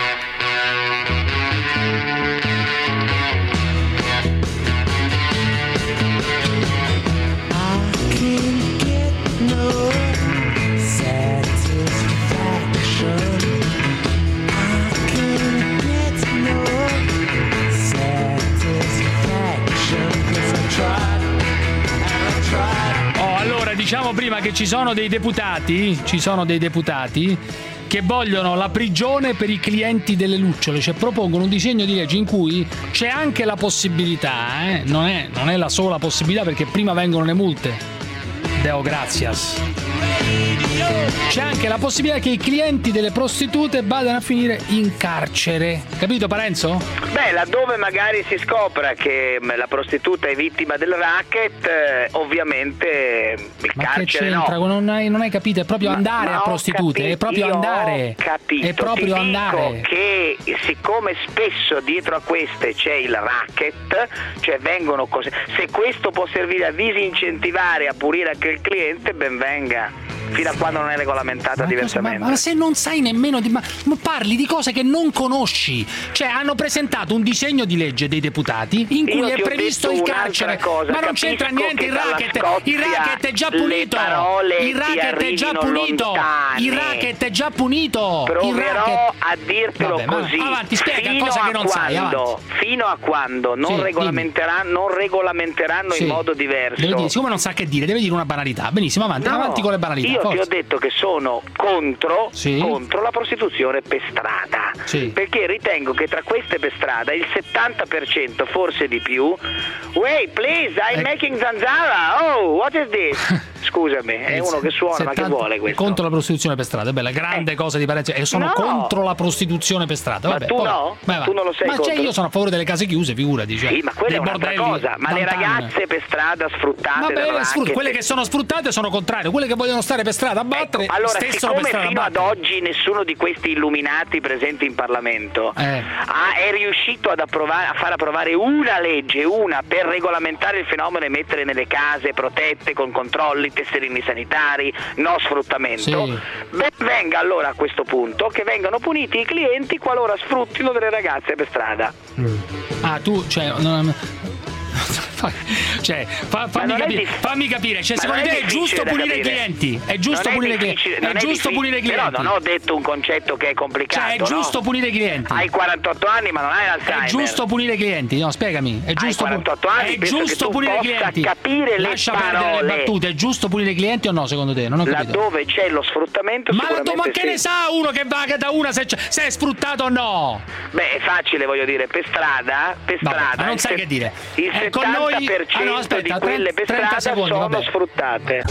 Speaker 4: Allora, diciamo prima che ci sono dei deputati che vogliono la prigione per i clienti delle lucciole, cioè propongono un disegno di legge in cui c'è anche la possibilità, non è la sola possibilità, perché prima vengono le multe, Deo grazias, c'è anche la possibilità che i clienti delle prostitute vadano a finire in carcere, capito Parenzo?
Speaker 6: Beh, laddove magari si scopra che la prostituta è vittima del racket, ovviamente il carcere
Speaker 4: che c'entra?
Speaker 6: no.
Speaker 4: Non hai capito, è proprio andare a prostitute, è proprio andare.
Speaker 6: È
Speaker 4: proprio andare.
Speaker 6: Che siccome spesso dietro a queste c'è il racket, cioè vengono cose, se questo può servire a disincentivare, a pulire anche il cliente, ben venga. Fino a quando non è regolamentata diversamente.
Speaker 4: Ma se non sai nemmeno ma parli di cose che non conosci. Cioè hanno presentato un disegno di legge dei deputati in cui è previsto il carcere.
Speaker 6: Cosa,
Speaker 4: ma non c'entra niente il racket. Il racket è già punito. Il racket è già punito. Il racket è già punito.
Speaker 6: Proverò a dirtelo così.
Speaker 4: Avanti, spiega cose che non sai.
Speaker 6: Fino a quando non regolamenteranno in modo diverso.
Speaker 4: Siccome non sa che dire, deve dire una banalità. Benissimo, avanti con le banalità.
Speaker 6: Io ti ho detto che sono contro la prostituzione per strada, perché ritengo che tra queste per strada il 70%, forse di più. Wait, please, I'm making zanzara. Oh, what is this? Scusami, è uno che suona, ma che vuole questo?
Speaker 4: Contro la prostituzione per strada, bella grande cosa di Parenzo. E sono contro la prostituzione per strada.
Speaker 6: Ma tu no? Tu non lo sei contro?
Speaker 4: Io sono a favore delle case chiuse, figurati.
Speaker 6: Sì, ma quella è un'altra cosa. Ma le ragazze per strada sfruttate dal racket,
Speaker 4: quelle che sono sfruttate sono contrarie, quelle che vogliono stare per strada a battere,
Speaker 6: allora,
Speaker 4: stessero per strada
Speaker 6: fino ad oggi nessuno di questi illuminati presenti in Parlamento è riuscito a far approvare una legge, per regolamentare il fenomeno e mettere nelle case protette con controlli, tesserini sanitari, no sfruttamento. Venga allora a questo punto che vengano puniti i clienti qualora sfruttino delle ragazze per strada.
Speaker 4: Fammi capire, cioè, secondo te è giusto punire i clienti? È giusto punire i clienti? È giusto punire i clienti?
Speaker 6: Però non ho detto un concetto che è complicato.
Speaker 4: Cioè, è giusto punire i clienti?
Speaker 6: Hai 48 anni, ma non hai l'Alzheimer.
Speaker 4: È giusto punire i clienti? No, spiegami. È giusto,
Speaker 6: hai 48 anni,
Speaker 4: è giusto punire i clienti?
Speaker 6: Capire
Speaker 4: Lascia perdere le battute. È giusto punire i clienti o no, secondo te? Non ho capito.
Speaker 6: Laddove c'è lo sfruttamento,
Speaker 4: ma che ne sa uno che va da una se è sfruttato o no?
Speaker 6: Beh, è facile, voglio dire, per strada,
Speaker 4: ma non sai che dire.
Speaker 6: Il 70% di quelle per strada sono sfruttate.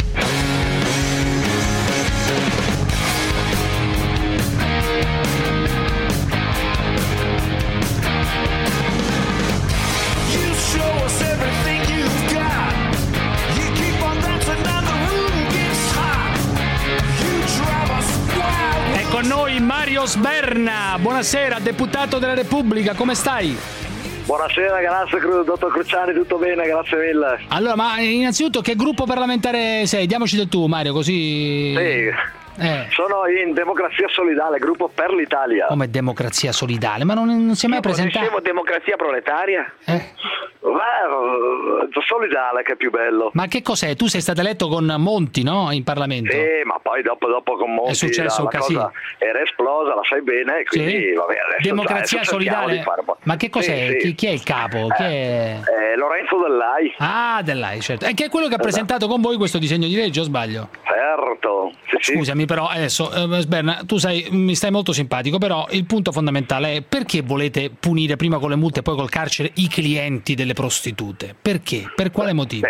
Speaker 4: È con noi Mario Sberna. Buonasera, deputato della Repubblica, come stai?
Speaker 8: Buonasera, grazie dottor Cruciani, tutto bene, grazie mille.
Speaker 4: Allora, ma innanzitutto che gruppo parlamentare sei? Diamoci del tu, Mario, così...
Speaker 8: Sì. Sono in Democrazia Solidale, gruppo per l'Italia.
Speaker 4: Come Democrazia Solidale? Ma non si è mai presentato?
Speaker 6: Dicevo Democrazia Proletaria?
Speaker 8: Solidale che è più bello.
Speaker 4: Ma che cos'è? Tu sei stato eletto con Monti, no? In Parlamento?
Speaker 8: Sì, ma poi dopo con Monti
Speaker 4: è successo
Speaker 8: la cosa era esplosa, la sai bene, quindi vabbè,
Speaker 4: Democrazia Solidale. Ma che cos'è? Chi è il capo? Chi è?
Speaker 8: Lorenzo Dell'Ai.
Speaker 4: Ah, Dell'Ai, certo. E che è quello che ha presentato con voi questo disegno di legge, o sbaglio?
Speaker 8: Certo.
Speaker 4: Scusami, però adesso Sberna, tu mi stai molto simpatico, però il punto fondamentale è: perché volete punire prima con le multe e poi col carcere i clienti delle prostitute? Perché? Per quale motivo?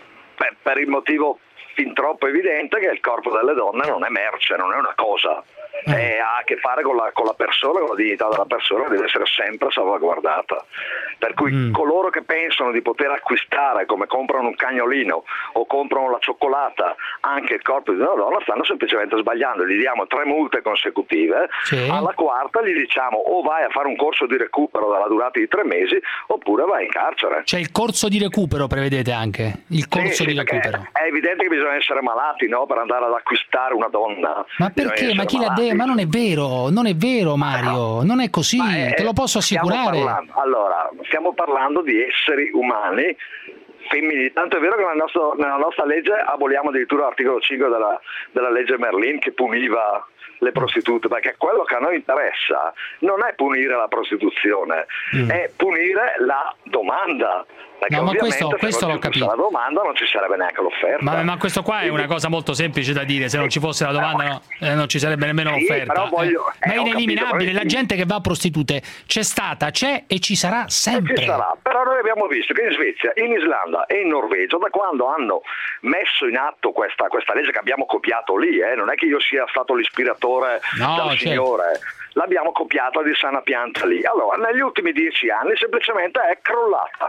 Speaker 8: Per il motivo fin troppo evidente che il corpo delle donne non è merce, non è una cosa ha a che fare con la persona, con la dignità della persona, deve essere sempre salvaguardata. Per cui coloro che pensano di poter acquistare, come comprano un cagnolino o comprano la cioccolata, anche il corpo di una donna, stanno semplicemente sbagliando. Gli diamo 3 multe consecutive, alla quarta gli diciamo o vai a fare un corso di recupero dalla durata di 3 mesi oppure vai in carcere.
Speaker 4: C'è il corso di recupero, prevedete anche? Il corso di recupero.
Speaker 8: È evidente che bisogna essere malati, no? Per andare ad acquistare una donna.
Speaker 4: Ma perché? Ma chi l'ha detto? Ma non è vero Mario, non è così, te lo posso assicurare.
Speaker 8: Stiamo parlando di esseri umani femminili, tanto è vero che nella nostra legge aboliamo addirittura l'articolo 5 della legge Merlin che puniva le prostitute, perché quello che a noi interessa non è punire la prostituzione, è punire la domanda. Perché
Speaker 4: no, ma
Speaker 8: questo
Speaker 4: l'ho capito.
Speaker 8: La domanda non ci sarebbe neanche l'offerta.
Speaker 4: Ma questo qua è una cosa molto semplice da dire, se non ci fosse la domanda non ci sarebbe nemmeno l'offerta. Ma è ineliminabile, la gente che va a prostitute c'è stata, c'è e ci sarà sempre.
Speaker 8: Ci sarà. Però noi abbiamo visto che in Svezia, in Islanda e in Norvegia, da quando hanno messo in atto questa legge che abbiamo copiato lì, non è che io sia stato l'ispiratore del signore, l'abbiamo copiata di sana pianta lì. Allora, negli ultimi 10 anni semplicemente è crollata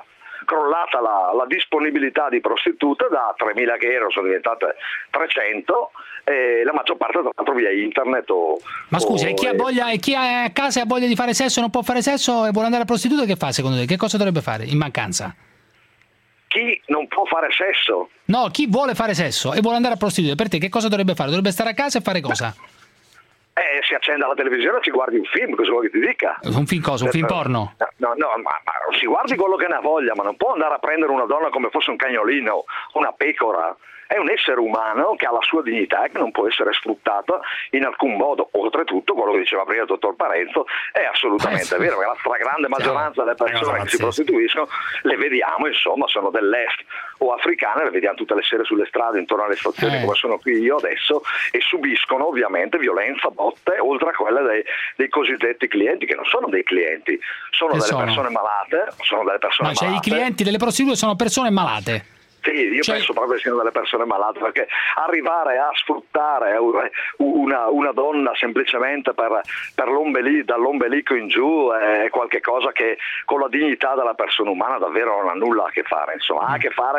Speaker 8: la disponibilità di prostitute, da 3.000 che erano sono diventate 300, e la maggior parte tra l'altro via internet
Speaker 4: Ma scusa, e chi ha a casa e ha voglia di fare sesso e non può fare sesso e vuole andare a prostituta, che fa secondo te? Che cosa dovrebbe fare in mancanza?
Speaker 8: Chi non può fare sesso?
Speaker 4: No, chi vuole fare sesso e vuole andare a prostituta, per te che cosa dovrebbe fare? Dovrebbe stare a casa e fare cosa?
Speaker 8: Si accende la televisione e ci guardi un film, cosa vuoi che ti dica?
Speaker 4: Un film cosa? Un film porno?
Speaker 8: No, ma si guardi quello che ne ha voglia, ma non può andare a prendere una donna come fosse un cagnolino, una pecora. È un essere umano che ha la sua dignità e che non può essere sfruttata in alcun modo. Oltretutto, quello che diceva prima il dottor Parenzo è assolutamente vero, che la stragrande maggioranza delle persone che si prostituiscono le vediamo, insomma, sono dell'est o africane, le vediamo tutte le sere sulle strade intorno alle stazioni come sono qui io adesso, e subiscono ovviamente violenza, botte, oltre a quelle dei cosiddetti clienti, che non sono dei clienti, sono persone malate,
Speaker 4: i clienti delle prostitute sono persone malate.
Speaker 8: Sì, io penso proprio che siano delle persone malate, perché arrivare a sfruttare una donna semplicemente per dall'ombelico in giù è qualcosa che con la dignità della persona umana davvero non ha nulla a che fare, insomma, ha a che fare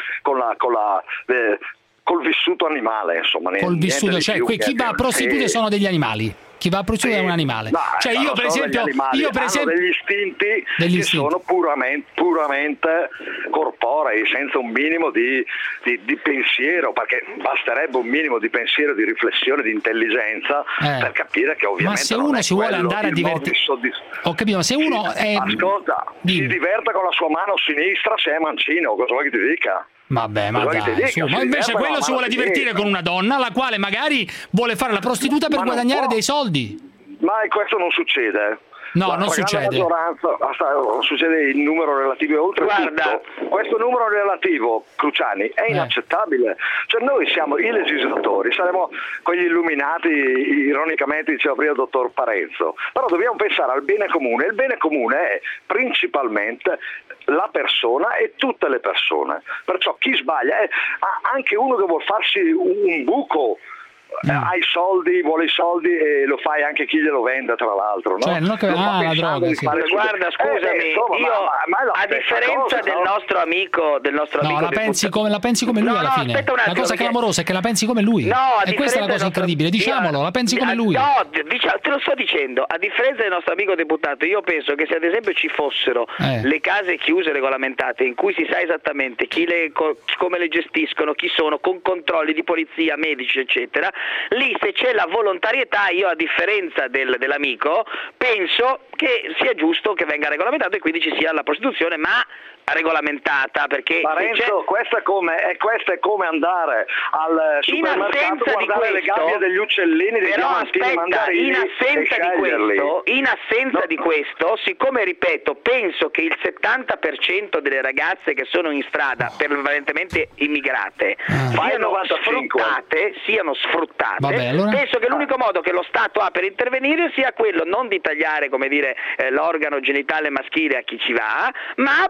Speaker 8: col vissuto animale, insomma.
Speaker 4: Col vissuto, cioè chi va a prostitute sono degli animali. Chi va a prostitute è un animale.
Speaker 8: No,
Speaker 4: cioè io per esempio
Speaker 8: degli istinti che sono puramente corporei, senza un minimo di pensiero, perché basterebbe un minimo di pensiero, di riflessione, di intelligenza per capire che ovviamente
Speaker 4: ma se uno si vuole andare a divertire, ho capito, ma se uno
Speaker 8: ascolta, si diverte con la sua mano sinistra se è mancino, cosa vuoi che ti dica?
Speaker 4: Vabbè, ma invece quello si vuole divertire con una donna la quale magari vuole fare la prostituta per guadagnare dei soldi.
Speaker 8: Ma questo non succede.
Speaker 4: No, non succede.
Speaker 8: Succede il numero relativo, oltretutto questo numero relativo, Cruciani, è inaccettabile. Cioè noi siamo i legislatori, saremo quegli illuminati, ironicamente diceva prima il dottor Parenzo, però dobbiamo pensare al bene comune. Il bene comune è principalmente la persona e tutte le persone, perciò chi sbaglia è anche uno che vuol farsi un buco, hai soldi, vuole i soldi e lo fai anche chi glielo vende, tra l'altro, no?
Speaker 4: Cioè, la droga, sì.
Speaker 11: Guarda, scusami, a differenza del nostro amico
Speaker 4: la pensi come lui alla fine. La cosa clamorosa è che la pensi come lui. E questa è la cosa incredibile, diciamolo, la pensi come lui.
Speaker 11: No, te lo sto dicendo, a differenza del nostro amico deputato, io penso che se ad esempio ci fossero le case chiuse regolamentate in cui si sa esattamente come le gestiscono, chi sono, con controlli di polizia, medici, eccetera, lì se c'è la volontarietà, io a differenza dell'amico penso che sia giusto che venga regolamentato e quindi ci sia la prostituzione, ma regolamentata, perché
Speaker 8: Parenzo, questo è come andare al supermercato, guardare le gabbie degli uccellini, dei diamantini, mandarini,
Speaker 11: in assenza di questo, siccome ripeto, penso che il 70% delle ragazze che sono in strada, prevalentemente immigrate, siano sfruttate.
Speaker 4: Vabbè, allora?
Speaker 11: Penso che l'unico modo che lo Stato ha per intervenire sia quello non di tagliare, come dire, l'organo genitale maschile a chi ci va, ma punire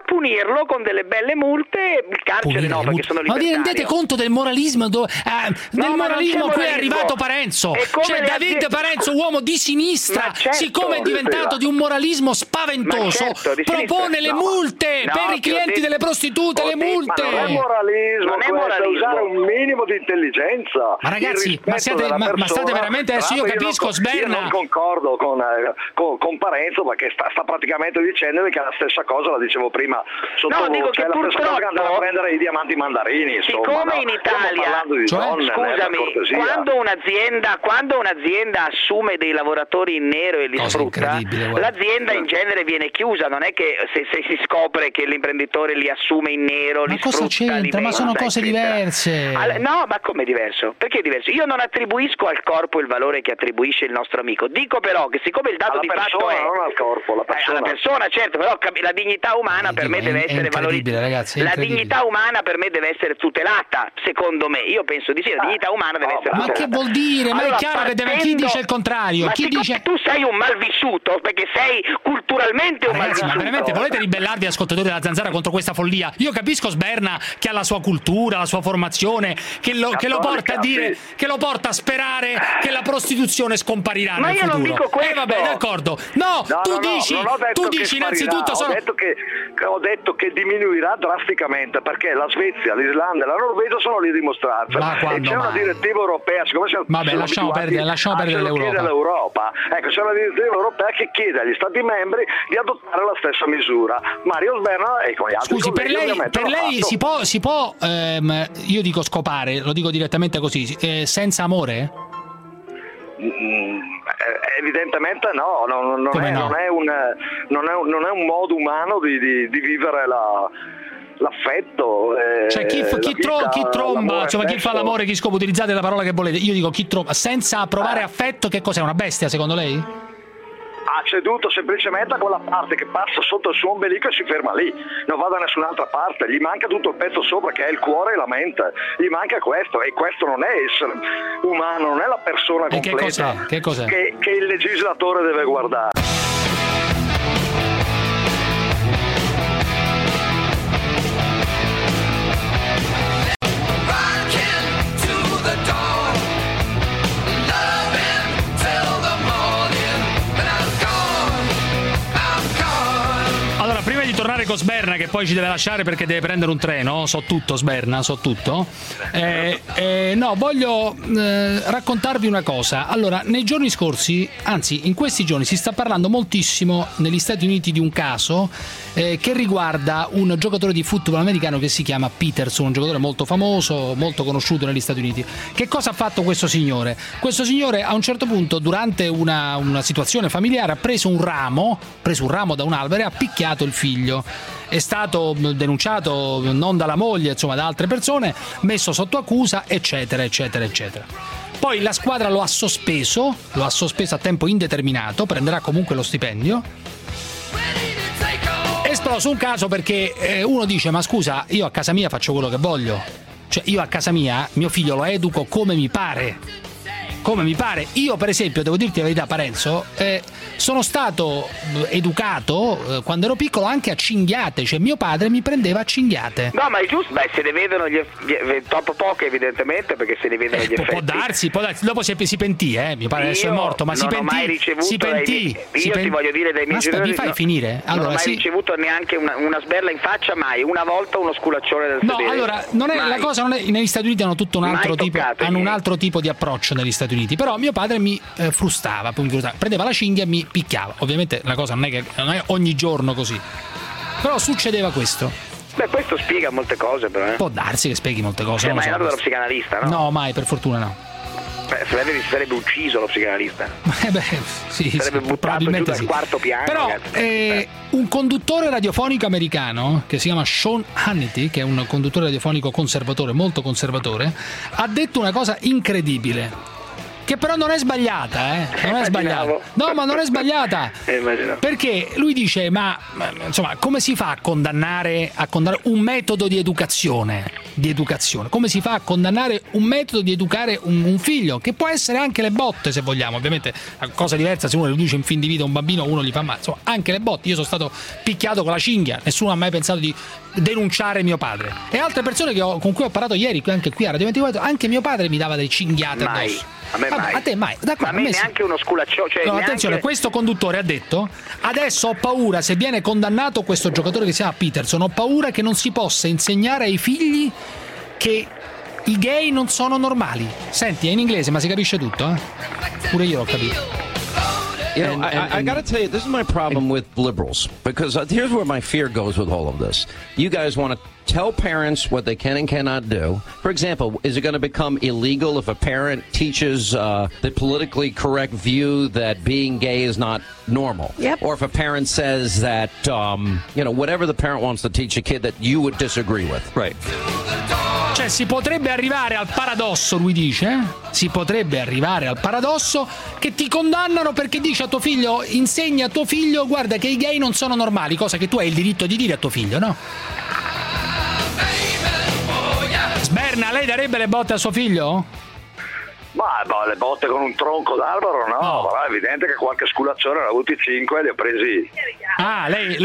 Speaker 6: punirlo con delle belle multe, il carcere no, perché sono libertario.
Speaker 4: Ma vi rendete conto del moralismo del moralismo a cui è arrivato Parenzo? Cioè David Parenzo, uomo di sinistra, siccome è diventato di un moralismo spaventoso, propone le multe per i clienti delle prostitute, le multe.
Speaker 8: Ma non è moralismo, non è usare un minimo di intelligenza.
Speaker 4: Ma ragazzi, ma state veramente, adesso io capisco Sberna.
Speaker 8: Io non concordo con Parenzo, perché sta praticamente dicendo che è la stessa cosa, la dicevo prima sotto
Speaker 6: dico che
Speaker 8: la stessa cosa che andare a prendere i diamanti mandarini,
Speaker 6: siccome in Italia, scusami, quando un'azienda assume dei lavoratori in nero e li sfrutta, l'azienda in genere viene chiusa, non è che se si scopre che l'imprenditore li assume in nero, li sfrutta,
Speaker 4: cosa c'entra? Ma sono cose diverse.
Speaker 6: No, ma come diverso? Perché è diverso? Io non attribuisco al corpo il valore che attribuisce il nostro amico, dico però che siccome il dato di fatto è
Speaker 8: non al corpo, la persona.
Speaker 6: Alla persona, certo, però la dignità umana per me deve essere valorizzata.
Speaker 4: Ragazzi,
Speaker 6: la dignità umana per me deve essere tutelata, secondo me. Io penso di sì, la dignità umana deve essere tutelata.
Speaker 4: Ma che vuol dire? Ma allora, è chiaro che chi dice il contrario? Chi dice
Speaker 6: tu sei un malvissuto, perché sei culturalmente un malvissuto.
Speaker 4: Ma veramente volete ribellarvi, ascoltatori della Zanzara, contro questa follia? Io capisco Sberna che ha la sua cultura, la sua formazione, che lo porta a dire, che lo porta a sperare che la prostituzione scomparirà nel futuro.
Speaker 6: Ma io non dico questo.
Speaker 4: Vabbè, d'accordo. Tu dici innanzitutto
Speaker 8: ho detto che diminuirà drasticamente, perché la Svezia, l'Islanda e la Norvegia sono lì a dimostrarsi. E c'è una direttiva europea, siccome
Speaker 4: lasciamo perdere
Speaker 8: l'Europa. Ecco, c'è una direttiva europea che chiede agli Stati membri di adottare la stessa misura. Mario Sberna e con gli altri.
Speaker 4: Scusi, per lei si può io dico scopare, lo dico direttamente così, senza amore?
Speaker 8: Evidentemente no, non è un modo umano di vivere l'affetto.
Speaker 4: Cioè chi tromba, insomma, chi fa l'amore, chi scopa, utilizzate la parola che volete. Io dico chi tromba senza provare affetto, che cos'è? Una bestia secondo lei?
Speaker 8: Ha ceduto semplicemente a quella parte che passa sotto il suo ombelico e si ferma lì, non va da nessun'altra parte, gli manca tutto il pezzo sopra che è il cuore e la mente, gli manca questo, e questo non è essere umano, non è la persona completa.
Speaker 4: Che cos'è?
Speaker 8: Che il legislatore deve guardare.
Speaker 4: Tornare con Sberna, che poi ci deve lasciare perché deve prendere un treno. So tutto Sberna, so tutto. No, voglio raccontarvi una cosa. Allora, nei giorni scorsi, anzi in questi giorni, si sta parlando moltissimo negli Stati Uniti di un caso che riguarda un giocatore di football americano che si chiama Peterson, un giocatore molto famoso, molto conosciuto negli Stati Uniti. Che cosa ha fatto questo signore? Questo signore a un certo punto, durante una situazione familiare, ha preso un ramo da un albero e ha picchiato il figlio. È stato denunciato non dalla moglie, insomma da altre persone, messo sotto accusa, eccetera eccetera eccetera. Poi la squadra lo ha sospeso a tempo indeterminato, prenderà comunque lo stipendio. È esploso un caso perché uno dice: ma scusa, io a casa mia faccio quello che voglio, cioè io a casa mia mio figlio lo educo come mi pare. Io per esempio, devo dirti la verità Parenzo, sono stato educato quando ero piccolo anche a cinghiate, cioè mio padre mi prendeva a cinghiate.
Speaker 6: No, ma è giusto, se ne vedono troppo poche evidentemente, perché se ne vedono gli effetti.
Speaker 4: Può darsi, dopo si pentì, mio padre adesso è morto, ma si pentì.
Speaker 6: Ti voglio dire dai miei genitori,
Speaker 4: mi fai finire? Allora,
Speaker 6: non ho mai ricevuto neanche una sberla in faccia, mai, una volta uno sculaccione del sedere.
Speaker 4: No, allora, la cosa non è, negli Stati Uniti hanno tutto un altro tipo, hanno un altro tipo di approccio negli Stati Uniti, però mio padre mi frustava, prendeva la cinghia e mi picchiava. Ovviamente la cosa non è ogni giorno così, però succedeva questo.
Speaker 6: Beh, questo spiega molte cose, però.
Speaker 4: Può darsi che spieghi molte cose.
Speaker 6: Ma è andato dallo psicanalista, no?
Speaker 4: No, mai, per fortuna no.
Speaker 6: Si sarebbe ucciso lo psicanalista.
Speaker 4: Sì,
Speaker 6: sarebbe buttato giù dal quarto piano.
Speaker 4: Però un conduttore radiofonico americano che si chiama Sean Hannity, che è un conduttore radiofonico conservatore, molto conservatore, ha detto una cosa incredibile. che però non è sbagliata, non è sbagliata. No, ma non è sbagliata. Perché lui dice, ma insomma, come si fa a condannare un metodo di educazione? Come si fa a condannare un metodo di educare un figlio? Che può essere anche le botte, se vogliamo. Ovviamente è una cosa diversa se uno le dice in fin di vita a un bambino, uno gli fa male. Insomma, anche le botte. Io sono stato picchiato con la cinghia, nessuno ha mai pensato di denunciare mio padre. E altre persone con cui ho parlato ieri, anche qui a Radio 24, anche mio padre mi dava delle cinghiate addosso.
Speaker 6: A me mai.
Speaker 4: A te mai.
Speaker 6: Ma a me neanche uno sculaccione. Cioè
Speaker 4: no, attenzione, questo conduttore ha detto: adesso ho paura, se viene condannato questo giocatore che si chiama Peterson, ho paura che non si possa insegnare ai figli che i gay non sono normali. Senti, è in inglese, ma si capisce tutto, Pure io l'ho capito.
Speaker 9: You know, I got to tell you, this is my problem with liberals, because here's where my fear goes with all of this. You guys want to tell parents what they can and cannot do. For example, is it going to become illegal if a parent teaches the politically correct view that being gay is not normal? Yep. Or if a parent says that, whatever the parent wants to teach a kid that you would disagree with.
Speaker 4: Right. Cioè si potrebbe arrivare al paradosso, lui dice, si potrebbe arrivare al paradosso che ti condannano perché dici a tuo figlio, insegna a tuo figlio, guarda che i gay non sono normali, cosa che tu hai il diritto di dire a tuo figlio, no? Sberna, lei darebbe le botte a suo figlio?
Speaker 8: Ma le botte con un tronco d'albero no. Però è evidente che qualche sculaccione ne ha avuti 5 e li ha presi.
Speaker 4: Ah, lei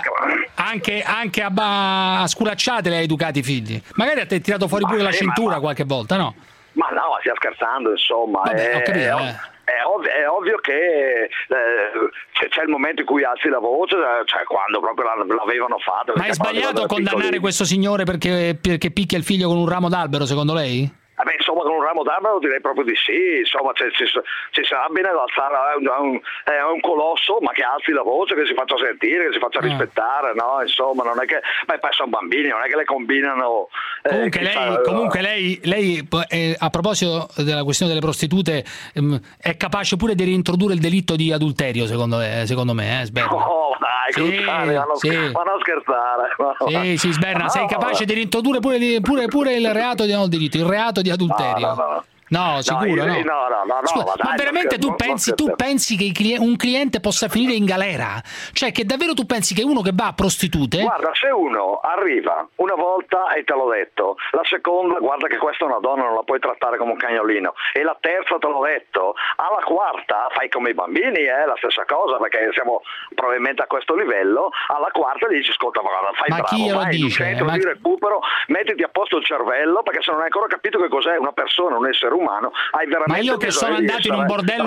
Speaker 4: anche a sculacciate le ha educati i figli. Magari ti ha tirato fuori pure la cintura qualche volta, no?
Speaker 8: Ma no, stia scherzando, insomma.
Speaker 4: Vabbè, ho capito,
Speaker 8: È ovvio che c'è il momento in cui alzi la voce, cioè quando proprio l'avevano fatto.
Speaker 4: Ma è sbagliato condannare questo signore perché picchia il figlio con un ramo d'albero, secondo lei?
Speaker 8: Insomma, con un ramo d'albero direi proprio di sì. Insomma, ci sarà bene da alzare a un colosso, ma che alzi la voce, che si faccia sentire, che si faccia rispettare, no? Insomma, non è che poi sono bambini, non è che le combinano.
Speaker 4: Comunque lei a proposito della questione delle prostitute è capace pure di reintrodurre il delitto di adulterio, secondo me, Sberna.
Speaker 8: No, dai, ma non scherzare.
Speaker 4: Sì, Sberna, sei capace di reintrodurre pure il reato il reato di adulterio. No, sicuro, no. Scusa, ma veramente tu pensi che un cliente possa finire in galera? Cioè che davvero tu pensi che uno che va a prostitute...
Speaker 8: Guarda, se uno arriva una volta e te l'ho detto, la seconda guarda che questa è una donna, non la puoi trattare come un cagnolino, e la terza te l'ho detto, alla quarta fai come i bambini, la stessa cosa, perché siamo probabilmente a questo livello, alla quarta gli dici ascolta, guarda, fai bravo, vai in un centro di recupero, mettiti a posto il cervello, perché se non hai ancora capito che cos'è una persona, un essere umano, hai veramente.
Speaker 4: Ma io che sono andato in un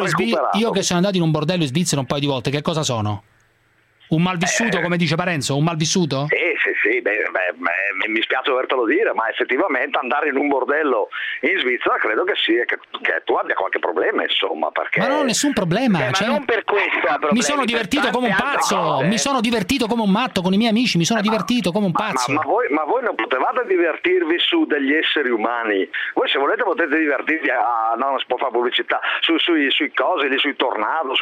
Speaker 4: bordello in Svizzera un paio di volte, che cosa sono? Un malvissuto, come dice Parenzo, un malvissuto?
Speaker 8: Sì, mi spiace dovertelo dire, ma effettivamente andare in un bordello in Svizzera credo che sia che tu abbia qualche problema, insomma, perché...
Speaker 4: Ma non ho nessun problema,
Speaker 6: ma non per questo ha problemi,
Speaker 4: mi sono divertito come un pazzo, mi sono divertito come un matto con i miei amici, mi sono divertito come un pazzo.
Speaker 8: Ma voi non potevate divertirvi su degli esseri umani? Voi se volete potete divertirvi non si può fare pubblicità, sui cosi, sui tornado,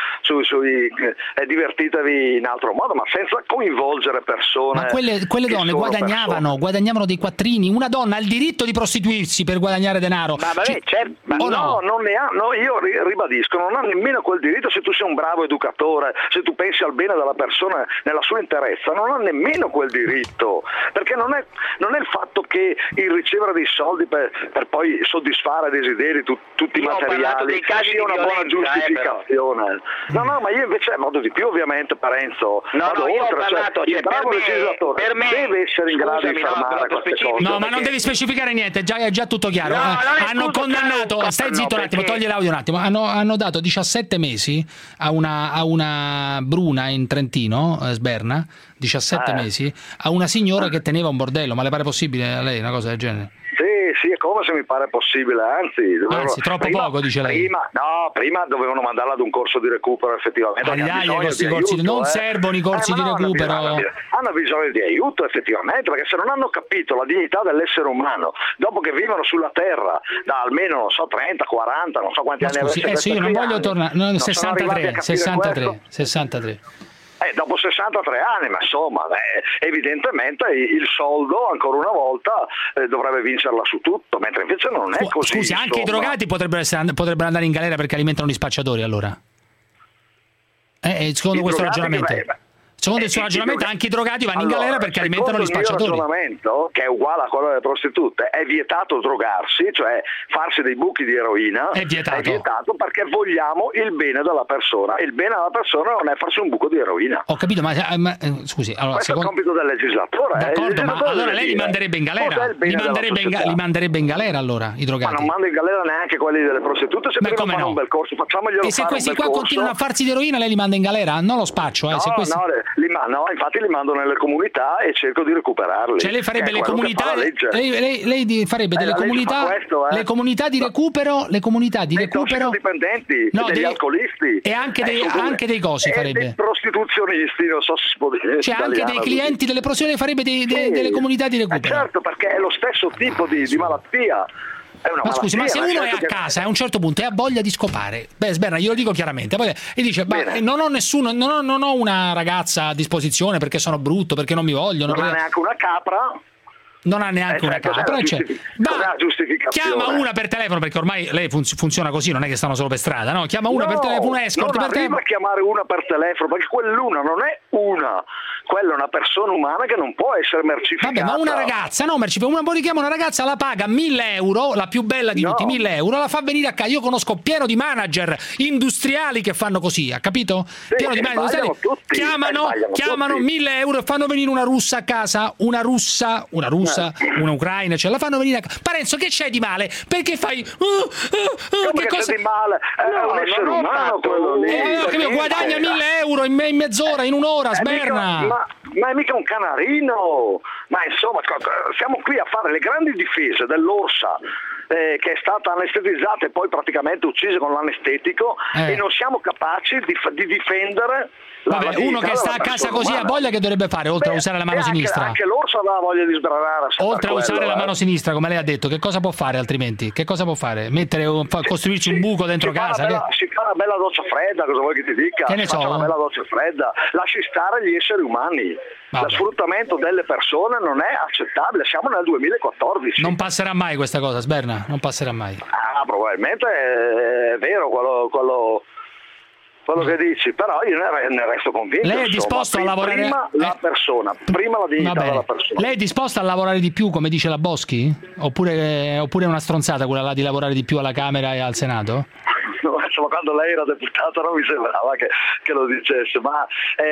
Speaker 8: divertitevi in altro modo, ma senza coinvolgere persone.
Speaker 4: Ma quelle donne guadagnavano dei quattrini. Una donna ha il diritto di prostituirsi per guadagnare denaro.
Speaker 8: Non ne ha. No, io ribadisco, non ha nemmeno quel diritto. Se tu sei un bravo educatore, se tu pensi al bene della persona nella sua interezza, non ha nemmeno quel diritto, perché non è il fatto che il ricevere dei soldi per poi soddisfare desideri tutti materiali sia una buona giustificazione. No, ma io invece vado di più, ovviamente, Parenzo. Il bravo legislatore deve essere in grado di fermare queste cose.
Speaker 4: No, ma non devi specificare niente, è già tutto chiaro. Hanno condannato, stai zitto un attimo, togli l'audio un attimo. Hanno dato 17 mesi a una bruna in Trentino, Sberna, 17 mesi, a una signora che teneva un bordello. Ma le pare possibile a lei una cosa del genere?
Speaker 8: Sì, è come se mi pare possibile, anzi
Speaker 4: troppo poco, dice lei.
Speaker 8: Prima dovevano mandarla ad un corso di recupero, effettivamente.
Speaker 4: Non servono i corsi di recupero.
Speaker 8: Hanno bisogno di aiuto, effettivamente, perché se non hanno capito la dignità dell'essere umano, dopo che vivono sulla Terra da almeno 30, 40, non so quanti anni avessero.
Speaker 4: Io non voglio tornare, 63.
Speaker 8: Dopo 63 anni, ma insomma, evidentemente il soldo, ancora una volta, dovrebbe vincerla su tutto, mentre invece non è così.
Speaker 4: Scusi, anche i drogati potrebbero andare in galera perché alimentano gli spacciatori, allora? Secondo questo ragionamento? Secondo il suo ragionamento anche i drogati vanno in galera perché alimentano gli spacciatori.
Speaker 8: Il mio ragionamento, che è uguale a quello delle prostitute, è vietato drogarsi, cioè farsi dei buchi di eroina, è vietato perché vogliamo il bene della persona. Il bene della persona non è farsi un buco di eroina.
Speaker 4: Ho capito, ma scusi, allora,
Speaker 8: questo è il compito del legislatore.
Speaker 4: D'accordo, ma allora lei li manderebbe in galera? Li manderebbe in galera allora i drogati?
Speaker 8: Ma non mando in galera neanche quelli delle prostitute, se prima fanno un bel corso, facciamoglielo.
Speaker 4: E se questi qua continuano a farsi di eroina, lei li manda in galera? Non lo spaccio,
Speaker 8: No, infatti li mando nelle comunità e cerco di recuperarli.
Speaker 4: Cioè lei farebbe le comunità, lei farebbe delle comunità, le comunità di recupero,
Speaker 8: dipendenti, degli alcolisti
Speaker 4: e anche dei cosi farebbe.
Speaker 8: Dei prostituzionisti, non so se si può dire.
Speaker 4: Cioè anche dei clienti delle prostituzioni farebbe delle comunità di recupero.
Speaker 8: Certo, perché è lo stesso tipo di malattia.
Speaker 4: Ma scusi, ma se uno è a casa a un certo punto e ha voglia di scopare, Sberna, glielo dico chiaramente, e dice non ho una ragazza a disposizione perché sono brutto, perché non mi vogliono,
Speaker 8: non ha neanche una capra.
Speaker 4: Non ha neanche una capra, chiama una per telefono, perché ormai lei funziona così, non è che stanno solo per strada, no? Chiama una per telefono, escort per telefono.
Speaker 8: Non arriva a chiamare una per telefono, perché quell'una non è una, quella è una persona umana che non può essere mercificata.
Speaker 4: Vabbè, ma una ragazza, no, chiama una ragazza, la paga 1.000 euro, la più bella di tutti, 1.000 euro, la fa venire a casa. Io conosco pieno di manager industriali che fanno così, ha capito?
Speaker 8: Sì,
Speaker 4: pieno di manager industriali chiamano 1.000 euro e fanno venire una russa a casa, una una ucraina, cioè la fanno venire a casa. Parenzo, che c'è di male? Perché fai
Speaker 8: che cosa c'è di male? È un essere umano quello lì.
Speaker 4: Guadagna 1.000 euro in mezz'ora, in un'ora, Sberna.
Speaker 8: Ma è mica un canarino. Ma insomma, siamo qui a fare le grandi difese dell'orsa che è stata anestetizzata e poi praticamente uccisa con l'anestetico e non siamo capaci di difendere.
Speaker 4: Vabbè, uno che sta a casa così ha voglia, che dovrebbe fare oltre a usare la mano sinistra?
Speaker 8: Anche l'orso aveva voglia di sbranare.
Speaker 4: Oltre a usare la mano sinistra, come lei ha detto, che cosa può fare altrimenti? Che cosa può fare? Costruirci un buco dentro casa?
Speaker 8: Si fa una bella doccia fredda, cosa vuoi che ti dica?
Speaker 4: Che ne so?
Speaker 8: Una bella doccia fredda. Lasci stare gli esseri umani. Lo sfruttamento delle persone non è accettabile, siamo nel 2014.
Speaker 4: Non passerà mai questa cosa, Sberna, non passerà mai.
Speaker 8: Probabilmente è vero quello che dici, però io ne resto convinto.
Speaker 4: Lei è disposto a lavorare
Speaker 8: prima la persona, prima la dignità della persona.
Speaker 4: Lei è disposta a lavorare di più, come dice la Boschi? Oppure è una stronzata quella là di lavorare di più alla Camera e al Senato?
Speaker 8: Insomma, quando lei era deputato non mi sembrava che lo dicesse, ma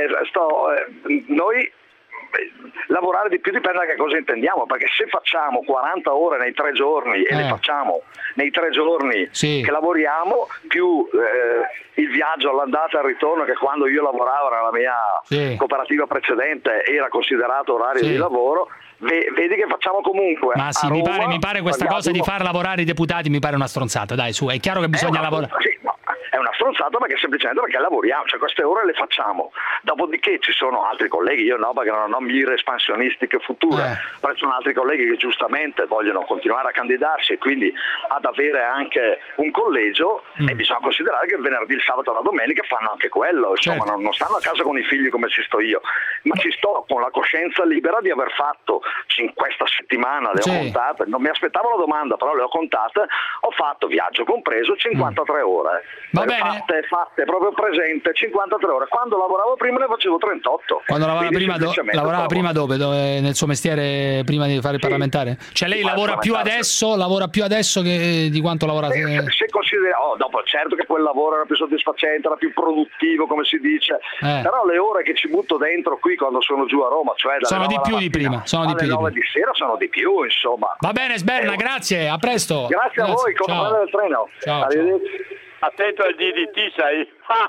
Speaker 8: noi lavorare di più dipende da che cosa intendiamo, perché se facciamo 40 ore nei 3 giorni e le facciamo nei 3 giorni che lavoriamo, più il viaggio all'andata e al ritorno, che quando io lavoravo nella mia cooperativa precedente era considerato orario di lavoro, vedi che facciamo comunque.
Speaker 4: Ma sì, mi pare questa cosa di far lavorare i deputati mi pare una stronzata, dai, su, è chiaro che bisogna lavorare.
Speaker 8: È una stronzata semplicemente perché lavoriamo, cioè queste ore le facciamo. Dopodiché ci sono altri colleghi, io no, perché non ho mire espansionistiche future, però ci sono altri colleghi che giustamente vogliono continuare a candidarsi e quindi ad avere anche un collegio, e bisogna considerare che il venerdì, il sabato e la domenica fanno anche quello, insomma, non stanno a casa con i figli come ci sto io, ma ci sto con la coscienza libera di aver fatto in questa settimana, le ho contate, non mi aspettavo la domanda, però le ho contate, ho fatto, viaggio compreso, 53 ore.
Speaker 4: Va bene.
Speaker 8: Fatte proprio presente, 53 ore. Quando lavoravo prima ne facevo 38.
Speaker 4: Quando lavorava prima dove? Nel suo mestiere prima di fare il parlamentare? Cioè lei lavora più adesso che di quanto lavorate?
Speaker 8: Se considera, dopo certo che quel lavoro era più soddisfacente, era più produttivo, come si dice, però le ore che ci butto dentro qui quando sono giù a Roma, cioè
Speaker 4: sono di più di prima,
Speaker 8: alle 9 di sera sono di più, insomma.
Speaker 4: Va bene, Sberna, grazie, a presto.
Speaker 8: Grazie a voi, con del treno.
Speaker 4: Ciao.
Speaker 10: Attento al DDT, sai?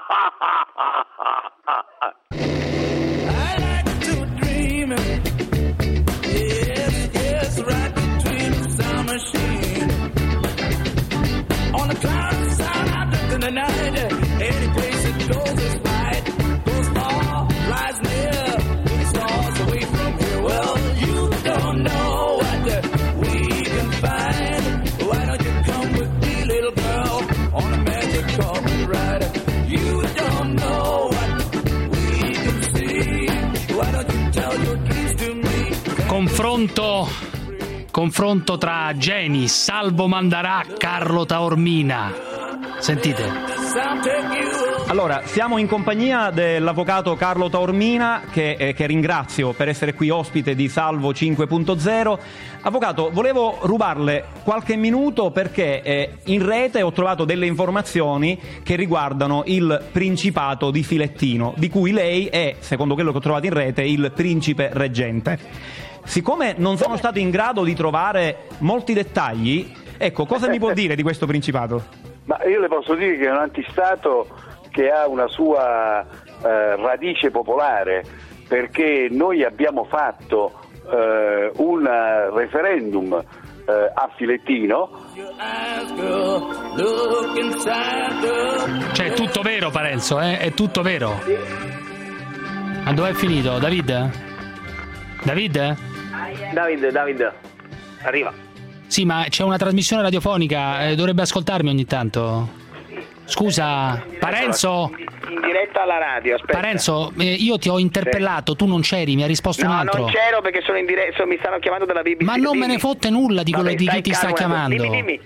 Speaker 12: I like to dream. Yes, right between the sound machine. On the cloud side, I look in the night. Any place it goes is right. Goes far, flies near. Many stars away from here. Well, you don't know what we can find. Why don't you come with me, little girl, on a magic carpet ride? You don't know
Speaker 4: confronto tra geni. Salvo mandarà Carlo Taormina. Sentite.
Speaker 13: Allora, siamo in compagnia dell'avvocato Carlo Taormina, che ringrazio per essere qui ospite di Salvo 5.0. Avvocato, volevo rubarle qualche minuto perché in rete ho trovato delle informazioni che riguardano il Principato di Filettino, di cui lei è, secondo quello che ho trovato in rete, il principe reggente. Siccome non sono stato in grado di trovare molti dettagli, ecco, cosa mi può dire di questo Principato?
Speaker 3: Ma io le posso dire che è un antistato che ha una sua radice popolare, perché noi abbiamo fatto un referendum a Filettino.
Speaker 4: Cioè è tutto vero, Parenzo, è tutto vero. Ma dov'è finito? David,
Speaker 6: arriva.
Speaker 4: Sì, ma c'è una trasmissione radiofonica, dovrebbe ascoltarmi ogni tanto. Scusa, Parenzo?
Speaker 6: In diretta alla radio, aspetta.
Speaker 4: Parenzo, io ti ho interpellato, tu non c'eri, mi ha risposto un altro.
Speaker 6: No, non c'ero perché sono in diretta, mi stanno chiamando dalla BBC.
Speaker 4: Ma non me ne fotte nulla di quello di chi ti sta chiamando.
Speaker 6: Dimmi.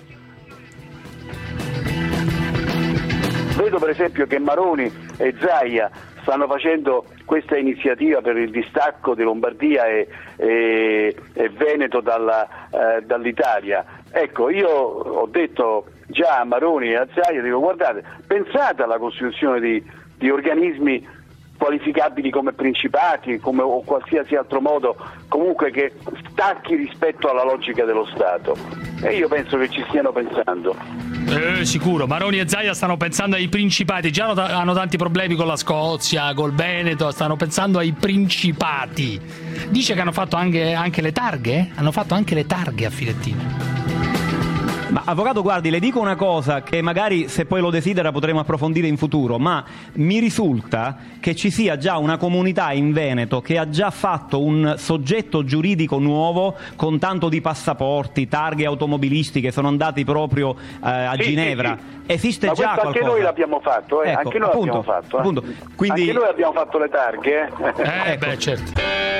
Speaker 3: Vedo per esempio che Maroni e Zaia stanno facendo questa iniziativa per il distacco di Lombardia e Veneto dall'Italia. Ecco, io ho detto già a Maroni e a Zaia, dico, guardate, pensate alla costituzione di organismi qualificabili come principati, come o qualsiasi altro modo comunque che stacchi rispetto alla logica dello Stato. E io penso che ci stiano pensando.
Speaker 4: Sicuro, Maroni e Zaia stanno pensando ai principati, già hanno tanti problemi con la Scozia, col Veneto, stanno pensando ai principati. Dice che hanno fatto anche le targhe? Hanno fatto anche le targhe a Filettino.
Speaker 13: Ma avvocato, guardi, le dico una cosa che magari, se poi lo desidera, potremo approfondire in futuro, ma mi risulta che ci sia già una comunità in Veneto che ha già fatto un soggetto giuridico nuovo con tanto di passaporti, targhe automobilistiche, sono andati proprio a Ginevra.
Speaker 3: Sì.
Speaker 13: Esiste
Speaker 3: ma
Speaker 13: già qualcosa?
Speaker 3: Anche noi l'abbiamo fatto,
Speaker 13: ecco,
Speaker 3: anche noi l'abbiamo fatto.
Speaker 13: Appunto. Quindi...
Speaker 3: Anche noi abbiamo fatto le targhe.
Speaker 4: Ecco. Beh, certo.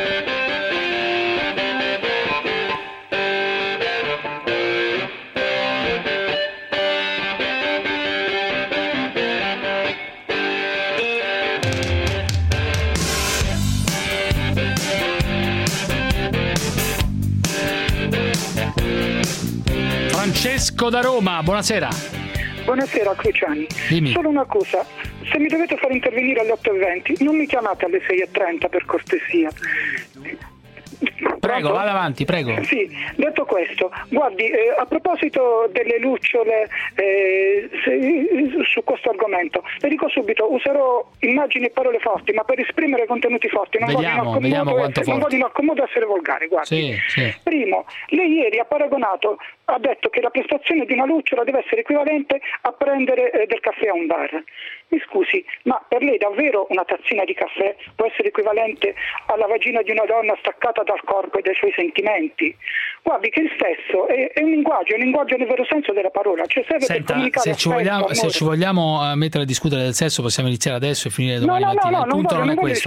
Speaker 4: Francesco da Roma, buonasera.
Speaker 14: Buonasera Cruciani.
Speaker 4: Dimmi.
Speaker 14: Solo una cosa, se mi dovete far intervenire alle 8:20 non mi chiamate alle 6:30 per cortesia.
Speaker 4: Prego, vada avanti, prego.
Speaker 14: Sì, detto questo, guardi, a proposito delle lucciole su questo argomento, le dico subito, userò immagini e parole forti, ma per esprimere contenuti forti non voglio in alcun modo essere volgare, guardi.
Speaker 4: Sì.
Speaker 14: Primo, lei ieri ha detto che la prestazione di una lucciola deve essere equivalente a prendere del caffè a un bar. Mi scusi, ma per lei davvero una tazzina di caffè può essere equivalente alla vagina di una donna staccata dal corpo e dai suoi sentimenti? Guardi che il sesso è un linguaggio nel vero senso della parola, cioè serve per comunicare
Speaker 4: se ci vogliamo mettere a discutere del sesso possiamo iniziare adesso e finire domani mattina. Il punto non è questo.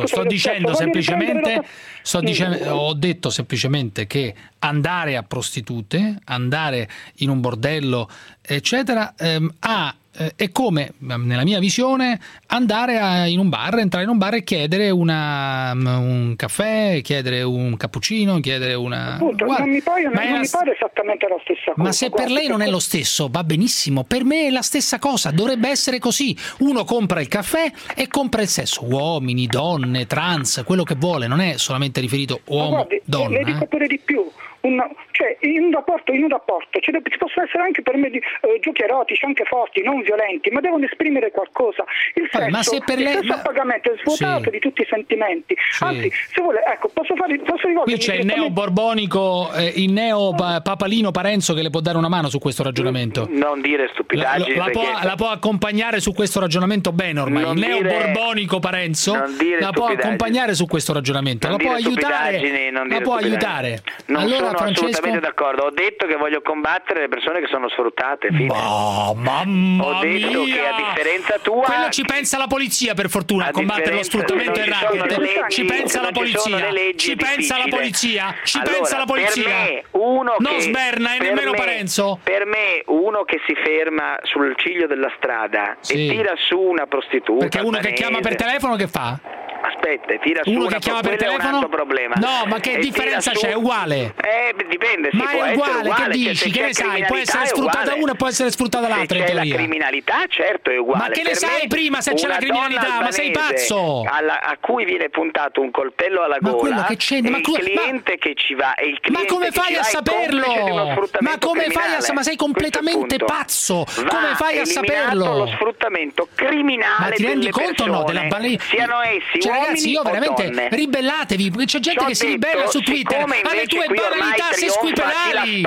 Speaker 4: Ho detto semplicemente che andare a prostitute, andare in un bordello, eccetera, è come, nella mia visione, andare in un bar, entrare in un bar e chiedere un caffè, chiedere un cappuccino, chiedere una...
Speaker 14: Appunto, non mi pare esattamente la stessa cosa.
Speaker 4: Ma se per lei non è lo stesso, va benissimo, per me è la stessa cosa, dovrebbe essere così. Uno compra il caffè e compra il sesso, uomini, donne, trans, quello che vuole, non è solamente riferito uomo-donna.
Speaker 14: Le dico pure di più. Cioè in un rapporto ci possono essere anche per me giochi erotici, anche forti, non violenti, ma devono esprimere qualcosa. Il sesso a pagamento è svuotato di tutti i sentimenti. Anzi, se vuole, ecco, posso rivolgermi.
Speaker 4: Qui c'è il neo borbonico, il neo papalino Parenzo che le può dare una mano su questo ragionamento.
Speaker 6: Non dire stupidaggini.
Speaker 4: La può accompagnare su questo ragionamento bene ormai. Il neo borbonico Parenzo la può accompagnare su questo ragionamento. La può aiutare. Allora, Francesco,
Speaker 6: d'accordo. Ho detto che voglio combattere le persone che sono sfruttate. Fine.
Speaker 4: Mamma
Speaker 6: Ho detto
Speaker 4: mia.
Speaker 6: che a differenza tua...
Speaker 4: Quello ci pensa la polizia, per fortuna, a combattere lo sfruttamento e il racket. Ci pensa la polizia. Ci pensa la polizia. Ci pensa la polizia.
Speaker 6: Per me, uno
Speaker 4: non
Speaker 6: che,
Speaker 4: Sberna e nemmeno Parenzo.
Speaker 6: Per me, uno che si ferma sul ciglio della strada e tira su una prostituta...
Speaker 4: Perché uno che chiama per telefono che fa?
Speaker 6: Aspetta, tira su
Speaker 4: uno
Speaker 6: una
Speaker 4: che chiama per telefono?
Speaker 6: È un altro problema.
Speaker 4: No, ma che differenza c'è? È uguale.
Speaker 6: Dipende,
Speaker 4: ma è uguale, che dici? Che ne sai? Può essere sfruttata una e può essere sfruttata l'altra.
Speaker 6: Se c'è la criminalità, certo è uguale.
Speaker 4: Ma che ne sai prima se c'è la criminalità? Ma sei pazzo?
Speaker 6: A cui viene puntato un coltello alla gola, il cliente che ci va e il cliente.
Speaker 4: Ma come fai a saperlo? Ma come fai a... Ma sei completamente pazzo. Come fai a saperlo?
Speaker 6: Lo sfruttamento criminale.
Speaker 4: Ma ti rendi conto o no della banalità?
Speaker 6: Siano essi
Speaker 4: ragazzi, io veramente ribellatevi, c'è gente che si ribella su Twitter alle tue banalità sesquipedali,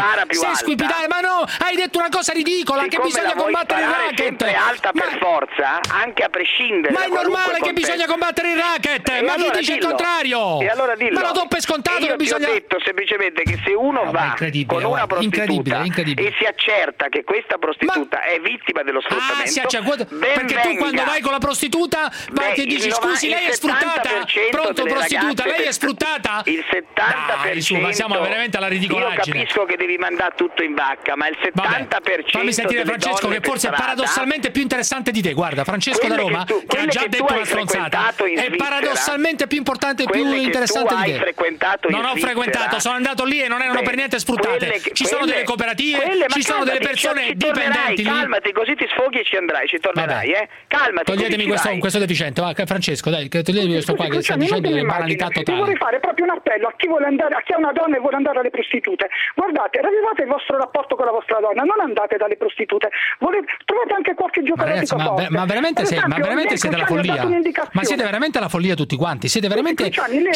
Speaker 4: ma no, hai detto una cosa ridicola, che bisogna combattere il racket,
Speaker 6: sempre alta per forza, anche a prescindere.
Speaker 4: Ma è normale che bisogna combattere il racket, ma chi dice il contrario?
Speaker 6: E allora dillo.
Speaker 4: Ma lo do per scontato che bisogna...
Speaker 6: Io ti ho detto semplicemente che se uno va con una prostituta e si accerta che questa prostituta è vittima dello sfruttamento,
Speaker 4: perché tu quando vai con la prostituta che dici scusi, lei è sfruttata, pronto prostituta, lei è sfruttata?
Speaker 6: Il 70%.
Speaker 4: Ma siamo veramente alla ridicolaggine.
Speaker 6: Io capisco che devi mandare tutto in vacca, ma il 70%.
Speaker 4: Fammi sentire Francesco, che forse è paradossalmente più interessante di te. Guarda, Francesco da Roma, che ha già detto una stronzata, è paradossalmente più importante e più interessante di te. Non ho frequentato, sono andato lì e non erano per niente sfruttate. Ci sono delle cooperative, ci sono delle persone dipendenti.
Speaker 6: Calmati, così ti sfoghi e ci andrai, ci tornerai, Calmati.
Speaker 4: Toglietemi questo deficiente, va, Francesco, dai, toglietemi questo qua che sta dicendo delle banalità totali.
Speaker 14: Io vorrei fare proprio un appello a chi vuole andare, a chi è una donna e vuole andare alle prostitute. Guardate, ravvivate il vostro rapporto con la vostra donna, non andate dalle prostitute. Trovate anche qualche giocatore forte.
Speaker 4: Ma veramente siete la follia? Ma siete veramente la follia tutti quanti? Siete veramente...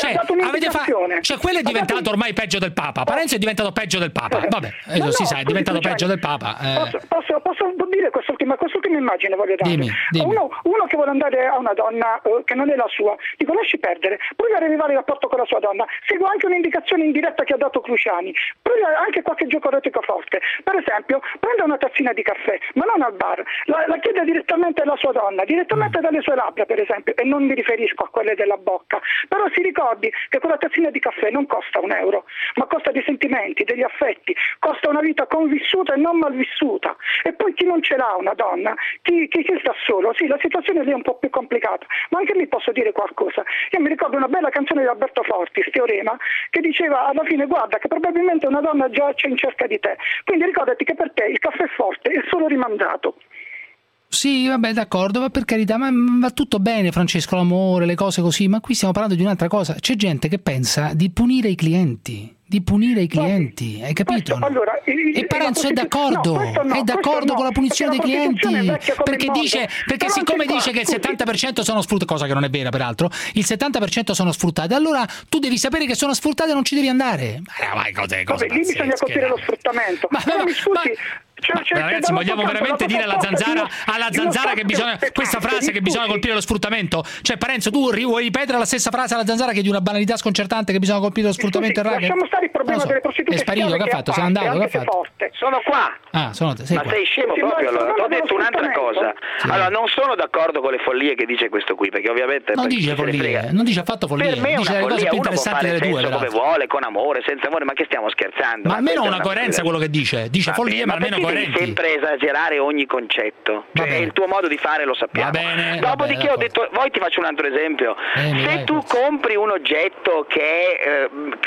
Speaker 4: Cioè, quello è diventato ormai peggio del Papa. Parenzo è diventato peggio del Papa. Vabbè, si sa, è diventato peggio del Papa.
Speaker 14: Posso dire quest'ultima immagine, voglio dare.
Speaker 4: Dimmi.
Speaker 14: Uno che vuole andare a una donna che non è la sua, dico lasci perdere, provi a rinnovare il rapporto con la sua donna, seguo anche un'indicazione indiretta che ha dato Cruciani, provi anche qualche gioco erotico forte, per esempio prenda una tazzina di caffè, ma non al bar, la chiede direttamente alla sua donna, direttamente dalle sue labbra per esempio, e non mi riferisco a quelle della bocca, però si ricordi che quella tazzina di caffè non costa €1, ma costa dei sentimenti, degli affetti, costa una vita convissuta e non malvissuta. E poi chi non ce l'ha una donna, chi sta solo, sì, la situazione lì è un po' più complicata, ma anche lì posso dire qualcosa. Io mi ricordo una bella canzone di Alberto Fortis, Teorema, che diceva alla fine guarda che probabilmente una donna giace in cerca di te, quindi ricordati che per te il caffè forte è solo rimandato.
Speaker 4: Sì, vabbè, d'accordo, ma per carità, ma va tutto bene, Francesco, l'amore, le cose così, ma qui stiamo parlando di un'altra cosa. C'è gente che pensa di punire i clienti. Hai capito? No?
Speaker 14: Allora,
Speaker 4: e Parenzo è d'accordo, è d'accordo con la punizione dei clienti, perché siccome dice che il 70% sono sfruttate, cosa che non è vera peraltro, il 70% sono sfruttate, allora tu devi sapere che sono sfruttate e non ci devi andare.
Speaker 14: Lì bisogna colpire lo sfruttamento. Ma mi scusi.
Speaker 4: Ragazzi, vogliamo veramente dire alla zanzara che bisogna, questa frase che bisogna colpire lo sfruttamento? Cioè, Parenzo, tu vuoi ripetere la stessa frase alla zanzara che è di una banalità sconcertante, che bisogna colpire lo sfruttamento e il racket?
Speaker 14: Lasciamo stare il problema delle prostitute.
Speaker 4: È sparito, che ha fatto? Se n'è andato, che ha fatto?
Speaker 6: Sono qua.
Speaker 4: Ma
Speaker 6: sei scemo proprio, allora. Ti ho detto un'altra cosa.
Speaker 4: Sì.
Speaker 6: Allora, non sono d'accordo con le follie che dice questo qui, perché ovviamente
Speaker 4: non dice follie, non dice affatto follie.
Speaker 6: Per me è
Speaker 4: dice
Speaker 6: una
Speaker 4: le cose
Speaker 6: follia,
Speaker 4: più
Speaker 6: uno può
Speaker 4: interessanti
Speaker 6: fare
Speaker 4: delle due,
Speaker 6: sesso come vuole, con amore, senza amore, ma che stiamo scherzando?
Speaker 4: Ma almeno una coerenza quello che dice follie, ma almeno coerenti.
Speaker 6: Devi sempre esagerare ogni concetto, cioè il tuo modo di fare lo sappiamo. Dopodiché ho detto, ti faccio un altro esempio. Se tu compri un oggetto che è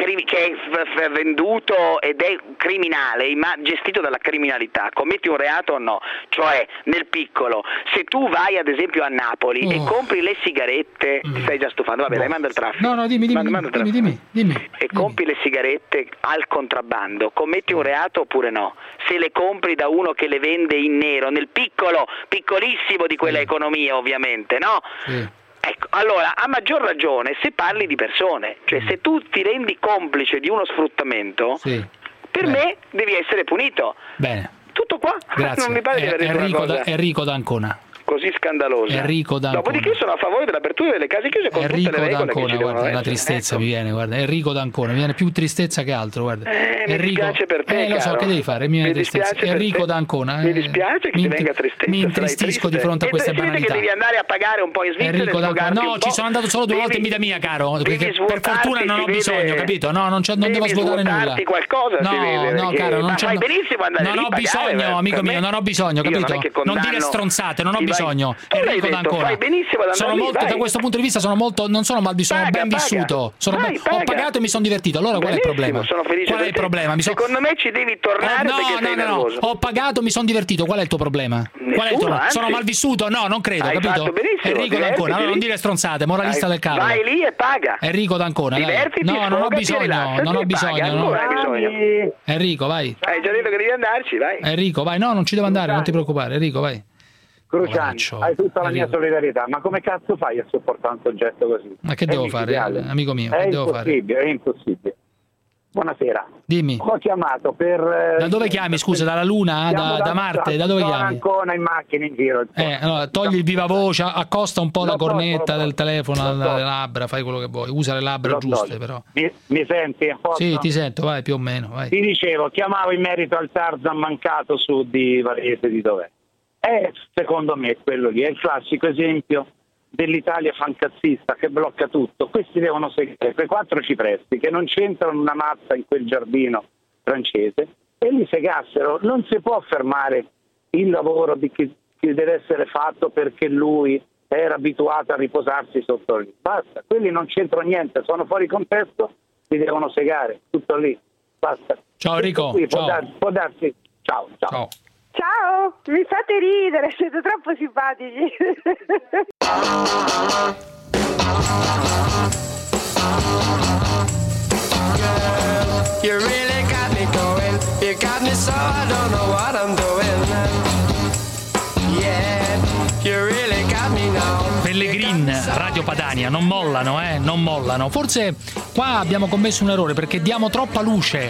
Speaker 6: venduto ed è criminale, ma gestito dalla criminalità, commetti un reato o no? Cioè, nel piccolo, se tu vai ad esempio a Napoli e compri le sigarette, ti stai già stufando, vabbè, dai, manda il traffico.
Speaker 4: No, dimmi.
Speaker 6: E compri le sigarette al contrabbando, commetti un reato oppure no? Se le compri da uno che le vende in nero, nel piccolo, piccolissimo di quella economia ovviamente, no? Ecco, allora, a maggior ragione se parli di persone, cioè se tu ti rendi complice di uno sfruttamento, per me devi essere punito.
Speaker 4: Bene.
Speaker 6: Tutto qua.
Speaker 4: Grazie.
Speaker 6: Non mi pare di aver detto una cosa.
Speaker 4: Enrico d'Ancona.
Speaker 6: così scandalosa.
Speaker 4: Enrico D'Ancona.
Speaker 6: Dopodiché sono a favore dell'apertura delle case chiuse con
Speaker 4: Enrico
Speaker 6: tutte le regole
Speaker 4: D'Ancona,
Speaker 6: che ci devono
Speaker 4: guarda,
Speaker 6: essere.
Speaker 4: la tristezza
Speaker 6: Ecco.
Speaker 4: mi viene, guarda. Enrico D'Ancona, mi viene più tristezza che altro, guarda.
Speaker 6: Mi dispiace per te,
Speaker 4: lo so,
Speaker 6: caro.
Speaker 4: che devi fare? Mi viene
Speaker 6: dispiace
Speaker 4: tristezza. Enrico D'Ancona.
Speaker 6: Mi dispiace che ti venga tristezza.
Speaker 4: Mi intristisco di fronte a queste banalità.
Speaker 6: Che devi andare a pagare un po' in Svizzera.
Speaker 4: Enrico D'Ancona. No, ci sono andato solo 2 volte in vita mia, caro, perché per fortuna non ho bisogno, capito? No, non devo svuotare nulla.
Speaker 6: Qualcosa,
Speaker 4: no, caro, non c'è.
Speaker 6: Fai benissimo andare
Speaker 4: non ho bisogno, amico mio, non ho bisogno, capito? Non dire stronzate, non ho bisogno. Enrico D'Ancona.
Speaker 6: Fai benissimo ad andare lì,
Speaker 4: da questo punto di vista non sono malvissuto, sono ben vissuto. Ho pagato e mi sono divertito. Allora qual è il problema?
Speaker 6: Sono felice.
Speaker 4: Qual è il problema?
Speaker 6: Secondo me ci devi tornare perché sei nervoso.
Speaker 4: Ho pagato, mi sono divertito. Qual è il tuo problema? Sono malvissuto? No, non credo, capito? Enrico D'Ancona, allora non dire stronzate, moralista del cavolo.
Speaker 6: Vai lì e paga.
Speaker 4: Enrico D'Ancona, no, non ho bisogno, non ho bisogno. Enrico, vai.
Speaker 6: Hai già detto che devi andarci, vai.
Speaker 4: Enrico, vai. No, non ci devo andare, non ti preoccupare. Enrico, vai.
Speaker 15: Cruciani, hai tutta la mia solidarietà, ma come cazzo fai a sopportare un soggetto così?
Speaker 4: Ma che devo fare, amico mio?
Speaker 15: È
Speaker 4: che devo fare?
Speaker 15: È impossibile. Buonasera.
Speaker 4: Dimmi.
Speaker 15: Ho chiamato per...
Speaker 4: Da dove chiami, scusa? Dalla Luna? Da Marte? Da dove chiami?
Speaker 15: Ancona in macchina, in giro.
Speaker 4: Allora, togli il viva voce, accosta un po' la cornetta del telefono alle labbra, fai quello che vuoi. Usa le labbra giuste, però.
Speaker 15: Mi senti?
Speaker 4: Sì, ti sento, vai, più o meno. Vai.
Speaker 15: Ti dicevo, chiamavo in merito al Tarzan mancato su di Varese, di dov'è? Secondo me quello lì è il classico esempio dell'Italia fancazzista che blocca tutto. Questi devono seguire quei 4 cipressi che non c'entrano una mazza in quel giardino francese e li segassero. Non si può fermare il lavoro di chi deve essere fatto perché lui era abituato a riposarsi sotto lì. Basta, quelli non c'entrano niente, sono fuori contesto, li devono segare, tutto lì. Basta.
Speaker 4: Ciao Enrico.
Speaker 15: Può darsi. Ciao.
Speaker 16: Ciao, mi fate ridere, siete troppo simpatici.
Speaker 12: You really got me going. You got me so I don't know what I'm doing. Yeah, you really got me now.
Speaker 4: Pellegrin, Radio Padania, non mollano, non mollano. Forse qua abbiamo commesso un errore perché diamo troppa luce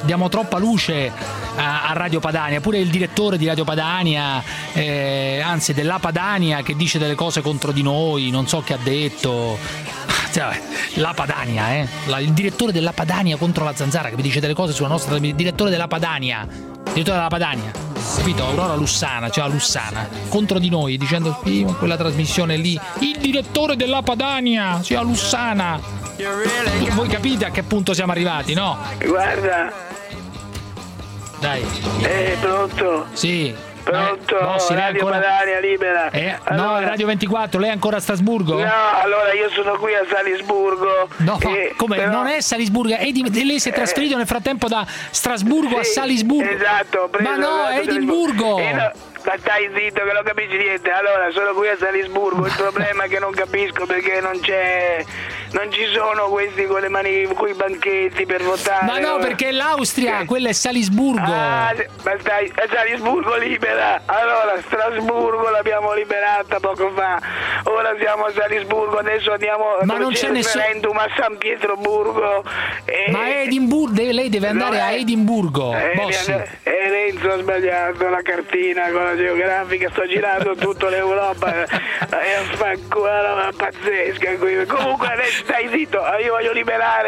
Speaker 4: a Radio Padania, pure il direttore di Radio Padania, anzi della Padania, che dice delle cose contro di noi, non so che ha detto. La Padania, il direttore della Padania contro la Zanzara, che mi dice delle cose sulla nostra, il direttore della Padania, capito? Aurora Lussana, cioè Lussana, contro di noi, dicendo in quella trasmissione lì, il direttore della Padania, cioè Lussana. Voi capite a che punto siamo arrivati, no?
Speaker 6: Guarda.
Speaker 4: Dai.
Speaker 6: Pronto?
Speaker 4: Sì.
Speaker 6: Pronto?
Speaker 4: Bossi,
Speaker 6: Radio Padania libera.
Speaker 4: No, è Radio 24, lei è ancora a Strasburgo?
Speaker 6: No, allora io sono qui a Salisburgo.
Speaker 4: No, come?
Speaker 6: Però...
Speaker 4: Non è Salisburgo, lei si è trasferito nel frattempo da Strasburgo a Salisburgo.
Speaker 6: Esatto,
Speaker 4: ma no, è Edimburgo.
Speaker 6: Ma stai zitto che non capisci niente. Allora, sono qui a Salisburgo. Il problema è che non capisco perché non ci sono questi con le mani, coi banchetti per votare.
Speaker 4: Ma no, perché è l'Austria, quella è Salisburgo.
Speaker 6: Ma stai a Salisburgo libera. Allora, Strasburgo l'abbiamo liberata poco fa. Ora siamo a Salisburgo, adesso andiamo
Speaker 4: ma non c'è nessun
Speaker 6: referendum a San Pietroburgo.
Speaker 4: Ma Edimburgo, lei deve andare a Edimburgo.
Speaker 6: Renzo ha sbagliato la cartina con la geografica, sto girando tutta l'Europa. È una roba pazzesca qui. Comunque adesso stai zitto, io voglio liberare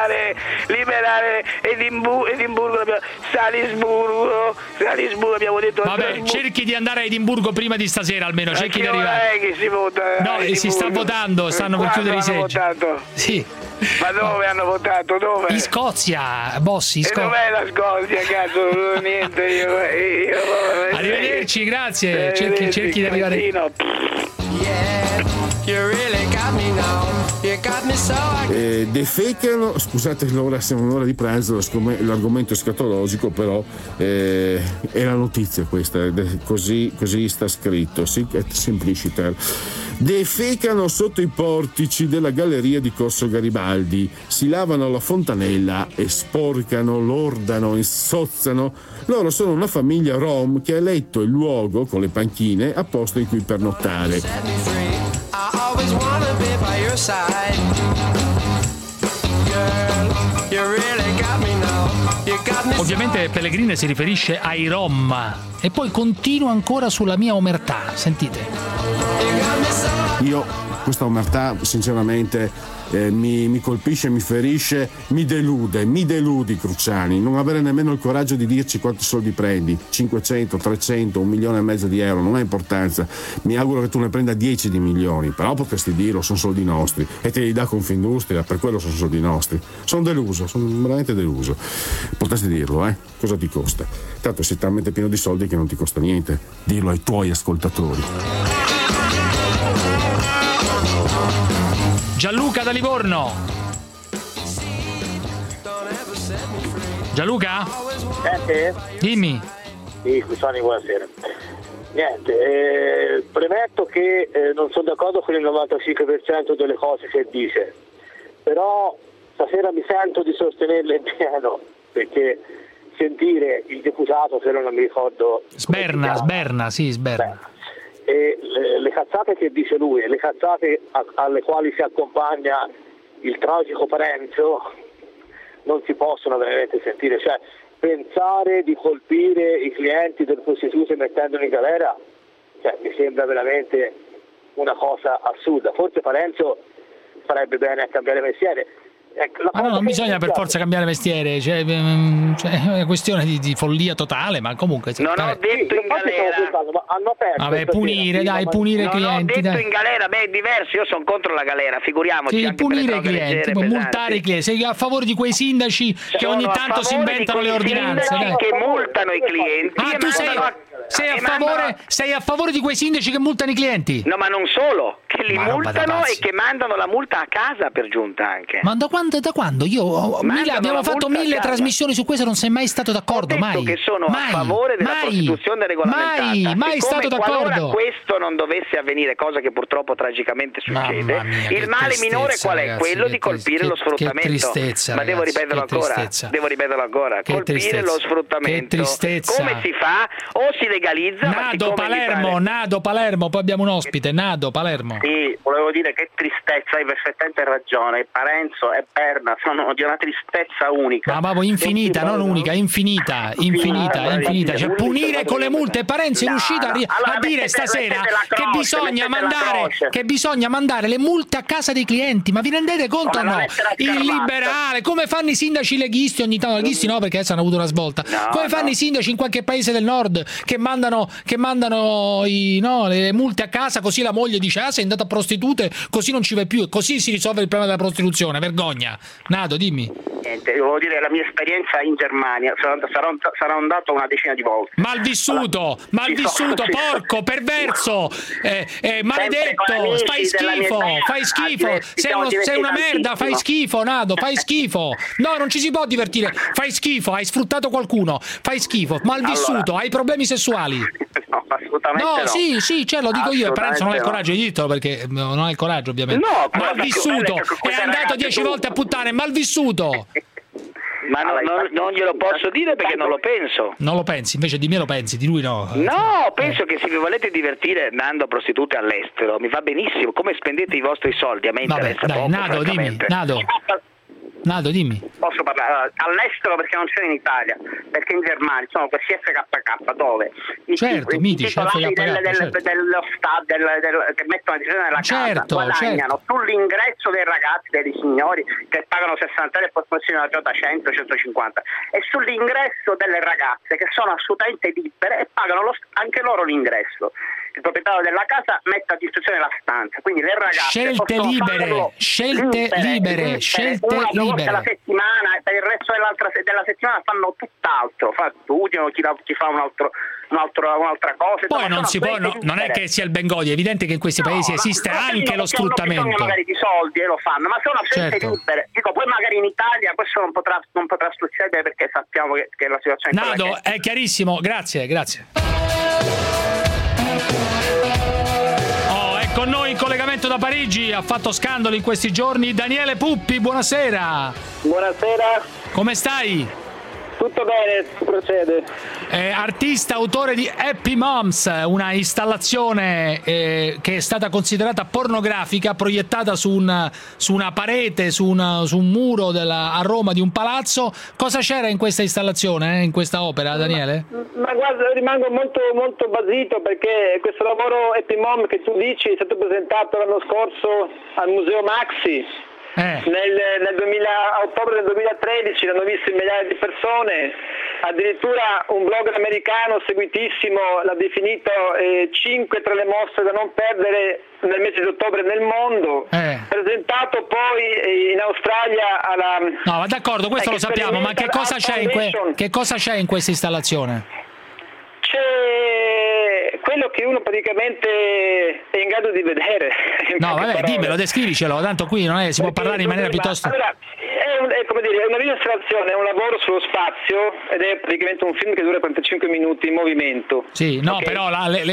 Speaker 6: Edimburgo, Salisburgo abbiamo detto.
Speaker 4: Vabbè, cerchi di andare a Edimburgo prima di stasera almeno, cerchi di arrivare.
Speaker 6: Che si vota?
Speaker 4: No, si sta votando, stanno per chiudere i seggi. Sì.
Speaker 6: Ma dove hanno votato? Dove?
Speaker 4: In Scozia, Bossi.
Speaker 6: E dov'è la Scozia, cazzo? Niente, io
Speaker 4: arrivederci, grazie. Cerchi di arrivare.
Speaker 17: Defecano, scusate, ora siamo un'ora di pranzo, l'argomento è scatologico, però è la notizia questa, così sta scritto, sic et simpliciter. Defecano sotto i portici della galleria di Corso Garibaldi, si lavano la fontanella e sporcano, lordano, insozzano. Loro sono una famiglia rom che ha eletto il luogo con le panchine a posto in cui pernottare.
Speaker 4: Ovviamente Pellegrini si riferisce ai Rom e poi continua ancora sulla mia omertà. Sentite.
Speaker 17: Io questa omertà sinceramente mi colpisce, mi ferisce, mi deludi Cruciani, non avere nemmeno il coraggio di dirci quanti soldi prendi, 500, 300, 1,5 milioni di euro, non ha importanza, mi auguro che tu ne prenda 10 di milioni, però potresti dirlo, sono soldi nostri e te li dà Confindustria, per quello sono soldi nostri. Sono deluso, sono veramente deluso. Potresti dirlo, cosa ti costa? Tanto sei talmente pieno di soldi che non ti costa niente, dirlo ai tuoi ascoltatori.
Speaker 4: Gianluca da Livorno. Gianluca?
Speaker 18: Senti?
Speaker 4: Dimmi.
Speaker 18: Sì, Cruciani, buonasera. Niente, premetto che non sono d'accordo con il 95% delle cose che dice, però stasera mi sento di sostenerle in pieno, perché sentire il deputato, se non mi ricordo...
Speaker 4: Sberna.
Speaker 18: E le cazzate che dice lui e le cazzate alle quali si accompagna il tragico Parenzo non si possono veramente sentire. Cioè, pensare di colpire i clienti del prostituto mettendoli in galera, mi sembra veramente una cosa assurda. Forse Parenzo farebbe bene a cambiare mestiere.
Speaker 4: Ma no, non bisogna per forza cambiare mestiere, è una questione di follia totale, ma comunque...
Speaker 6: Non ho detto in galera.
Speaker 4: Vabbè, punire i clienti.
Speaker 6: Non ho detto
Speaker 4: dai.
Speaker 6: in galera, è diverso, io sono contro la galera, figuriamoci.
Speaker 4: Sì, punire i clienti, multare i clienti. Sei a favore di quei sindaci che ogni tanto si inventano le ordinanze.
Speaker 6: Che multano i clienti.
Speaker 4: Ah, tu sei a favore di quei sindaci che multano i clienti?
Speaker 6: No, ma non solo, che li multano e che mandano la multa a casa per giunta anche.
Speaker 4: Ma da quando? Abbiamo fatto 1000 trasmissioni su questo, non sei mai stato d'accordo,
Speaker 6: Ho detto
Speaker 4: mai.
Speaker 6: che sono a favore della prostituzione regolamentata.
Speaker 4: Mai stato d'accordo.
Speaker 6: Qualora questo non dovesse avvenire, cosa che purtroppo tragicamente succede, il male minore qual è?
Speaker 4: Ragazzi,
Speaker 6: quello di colpire lo sfruttamento.
Speaker 4: Che tristezza,
Speaker 6: ma devo
Speaker 4: ragazzi,
Speaker 6: ripeterlo ancora. Colpire lo sfruttamento.
Speaker 4: Che tristezza.
Speaker 6: Come si fa? O si legalizza.
Speaker 4: Nado Palermo, poi abbiamo un ospite, Nado Palermo.
Speaker 18: Sì, volevo dire che tristezza, hai perfettamente ragione. Parenzo e Berna sono di una tristezza unica.
Speaker 4: Ma infinita, non unica, infinita. Cioè, punire con le multe. Parenzo è riuscito a dire stasera che bisogna mandare le multe a casa dei clienti. Ma vi rendete conto o no? Il liberale, come fanno i sindaci leghisti ogni tanto, leghisti no, perché adesso hanno avuto una svolta. Come fanno i sindaci in qualche paese del nord che mandano le multe a casa, così la moglie dice sei andato a prostitute, così non ci vai più, e così si risolve il problema della prostituzione. Vergogna. Nado, dimmi.
Speaker 18: Niente, volevo dire la mia esperienza in Germania, sarà andato una decina di volte.
Speaker 4: Malvissuto, porco, perverso, maledetto, fai schifo, sei una merda, fai schifo, Nado, fai schifo. No, non ci si può divertire, fai schifo, hai sfruttato qualcuno, fai schifo, malvissuto, hai problemi sessuali.
Speaker 18: No, assolutamente
Speaker 4: no. Sì, lo dico io, Parenzo non ha il coraggio di dirlo, perché non ha il coraggio, ovviamente.
Speaker 18: No,
Speaker 4: malvissuto, è andato 10 volte a puttane, malvissuto.
Speaker 6: Ma non glielo posso dire perché non lo penso.
Speaker 4: Non lo pensi, invece di me lo pensi, di lui no.
Speaker 6: No, penso che se vi volete divertire andando a prostitute all'estero, mi va benissimo. Come spendete i vostri soldi? A me interessa poco.
Speaker 4: Nado, dimmi, Nado, dimmi.
Speaker 18: Posso parlare all'estero perché non c'è in Italia, perché in Germania sono questi FKK dove i titolari dello Stato che mettono a disposizione della casa guadagnano sull'ingresso dei ragazzi, dei signori che pagano 60 euro e poi funzionano da 100, 150 e sull'ingresso delle ragazze che sono assolutamente libere e pagano anche loro l'ingresso. Il proprietario della casa mette a disposizione la stanza, quindi le ragazze
Speaker 4: scelte libere
Speaker 18: la settimana, per il resto della settimana fanno tutt'altro, studiano, chi fa un'altra cosa.
Speaker 4: Poi non si può, non è che sia il Bengodi, è evidente che in questi paesi esiste anche lo sfruttamento.
Speaker 18: Hanno magari di soldi e lo fanno, ma sono scelte libere. Dico, poi magari in Italia questo non potrà succedere perché sappiamo che la situazione
Speaker 4: Nado, è chiarissimo, grazie. Con noi in collegamento da Parigi, ha fatto scandalo in questi giorni Daniele Puppi, buonasera.
Speaker 18: Buonasera.
Speaker 4: Come stai?
Speaker 11: Tutto bene, procede.
Speaker 4: Artista, autore di Happy Moms, una installazione che è stata considerata pornografica, proiettata su una parete, su un muro a Roma di un palazzo. Cosa c'era in questa installazione, in questa opera, Daniele?
Speaker 11: Ma guarda, rimango molto, molto basito perché questo lavoro Happy Mom che tu dici è stato presentato l'anno scorso al Museo Maxi. A ottobre del 2013 l'hanno visto migliaia di persone, addirittura un blogger americano seguitissimo l'ha definito 5 tra le mostre da non perdere nel mese di ottobre nel mondo, presentato poi in Australia alla...
Speaker 4: No, ma d'accordo, questo lo sappiamo, ma che cosa c'è in questa installazione?
Speaker 11: C'è quello che uno praticamente è in grado di vedere.
Speaker 4: No, vabbè, dimmelo, descrivicelo, tanto qui non è, si può parlare in maniera piuttosto...
Speaker 11: Allora, è una videoinstallazione, è un lavoro sullo spazio ed è praticamente un film che dura 45 minuti in movimento.
Speaker 4: Sì, no, okay. Però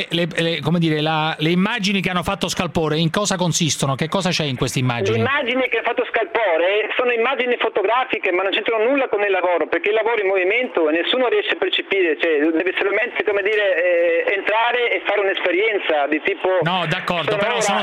Speaker 4: le immagini che hanno fatto Scalpore in cosa consistono? Che cosa c'è in queste immagini?
Speaker 11: Le immagini che ha fatto Scalpore sono immagini fotografiche, ma non c'entrano nulla con il lavoro, perché il lavoro in movimento e nessuno riesce a percepire, cioè deve solamente entrare e fare un'esperienza di tipo...
Speaker 4: No, d'accordo, però sono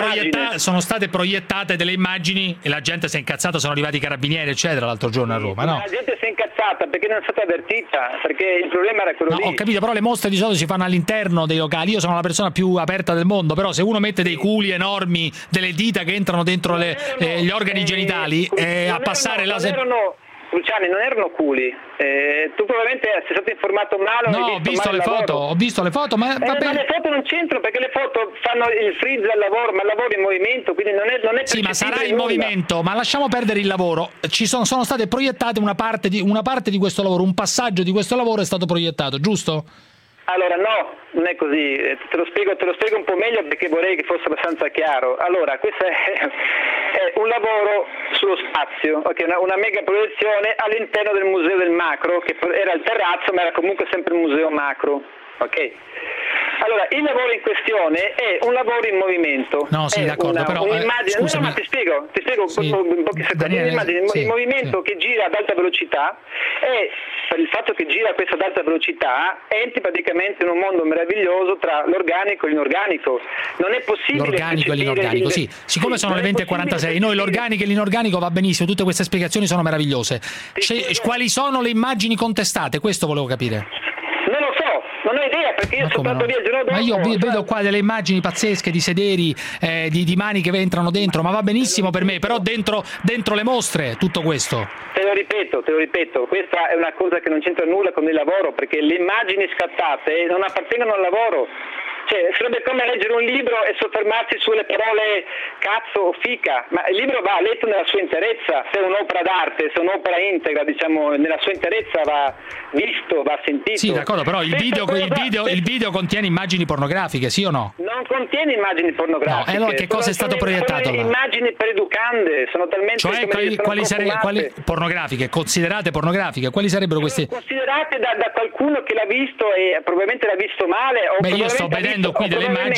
Speaker 4: state proiettate delle immagini e la gente si è incazzata, sono arrivati i carabinieri eccetera l'altro giorno a Roma, no?
Speaker 11: La gente si è incazzata perché non è stata avvertita, perché il problema era quello lì.
Speaker 4: Ho capito, però le mostre di solito si fanno all'interno dei locali. Io sono la persona più aperta del mondo, però se uno mette dei culi enormi, delle dita che entrano dentro gli organi genitali a passare là...
Speaker 11: Luciani, non erano culi, tu probabilmente sei stato informato male.
Speaker 4: No, ho visto le foto, ma
Speaker 11: le foto non c'entrano perché le foto fanno il freeze al lavoro, ma il lavoro è in movimento, quindi non è
Speaker 4: sì, ma sarà in movimento, ma lasciamo perdere il lavoro. Sono state proiettate una parte di questo lavoro, un passaggio di questo lavoro è stato proiettato, giusto?
Speaker 11: Allora no, non è così, te lo spiego un po' meglio perché vorrei che fosse abbastanza chiaro. Allora, questo è un lavoro sullo spazio, okay, una mega proiezione all'interno del Museo del Macro, che era il terrazzo ma era comunque sempre il Museo Macro, ok? Allora, il lavoro in questione è un lavoro in movimento.
Speaker 4: No, sì, d'accordo, però
Speaker 11: un'immagine, no, ma ti spiego sì. In pochi secondi. Daniele, un'immagine in movimento che gira ad alta velocità e per il fatto che gira questa ad alta velocità entri praticamente in un mondo meraviglioso tra l'organico e l'inorganico. Non è possibile
Speaker 4: l'organico e l'inorganico, sì. Siccome sono le 20:46, noi l'organico e l'inorganico va benissimo, tutte queste spiegazioni sono meravigliose. Quali sono le immagini contestate? Questo volevo capire.
Speaker 11: Non ho idea perché io sono stato via il giorno dopo.
Speaker 4: Ma io vedo qua delle immagini pazzesche di sederi, di mani che entrano dentro, ma va benissimo per me, però dentro le mostre tutto questo.
Speaker 11: Te lo ripeto, questa è una cosa che non c'entra nulla con il lavoro, perché le immagini scattate non appartengono al lavoro. Cioè, sarebbe come leggere un libro e soffermarsi sulle parole cazzo o fica, ma il libro va letto nella sua interezza, se è un'opera d'arte, se è un'opera integra, diciamo, nella sua interezza va visto, va sentito.
Speaker 4: Sì, d'accordo, però il video contiene immagini pornografiche, sì o no?
Speaker 11: Non contiene immagini pornografiche.
Speaker 4: No, e allora che cosa è stato proiettato là?
Speaker 11: Immagini per educande, sono talmente...
Speaker 4: Cioè, quali pornografiche, considerate pornografiche, quali sarebbero queste?
Speaker 11: Considerate da qualcuno che l'ha visto e probabilmente l'ha visto male o...
Speaker 4: Beh, io sto vedendo qui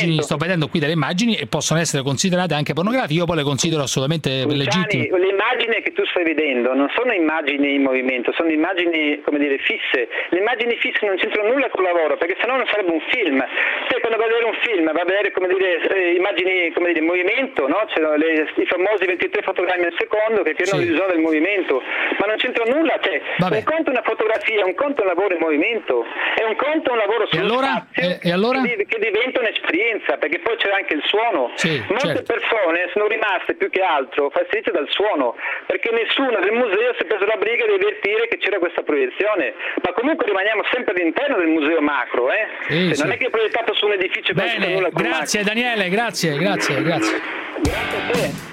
Speaker 4: delle immagini e possono essere considerate anche pornografiche, io poi le considero assolutamente legittime.
Speaker 11: Le immagini che tu stai vedendo non sono immagini in movimento, sono immagini, come dire, fisse. Le immagini fisse non c'entrano nulla col lavoro, perché sennò non sarebbe un film. Se quando va a vedere un film va a vedere, come dire, immagini, come dire, in movimento, no? C'erano i famosi 23 fotogrammi al secondo che creano l'illusione del movimento, ma non c'entra nulla, cioè un conto è una fotografia, un conto è un lavoro in movimento, e un conto è un lavoro sullo spazio
Speaker 4: e allora?
Speaker 11: Che diventa un'esperienza, perché poi c'era anche il suono. Molte persone sono rimaste più che altro fastidite dal suono, perché nessuno del museo si è preso la briga di avvertire che c'era questa proiezione, ma comunque rimaniamo sempre all'interno del museo macro, non è che è proiettato su un edificio.
Speaker 4: Bene, grazie Daniele, grazie a te.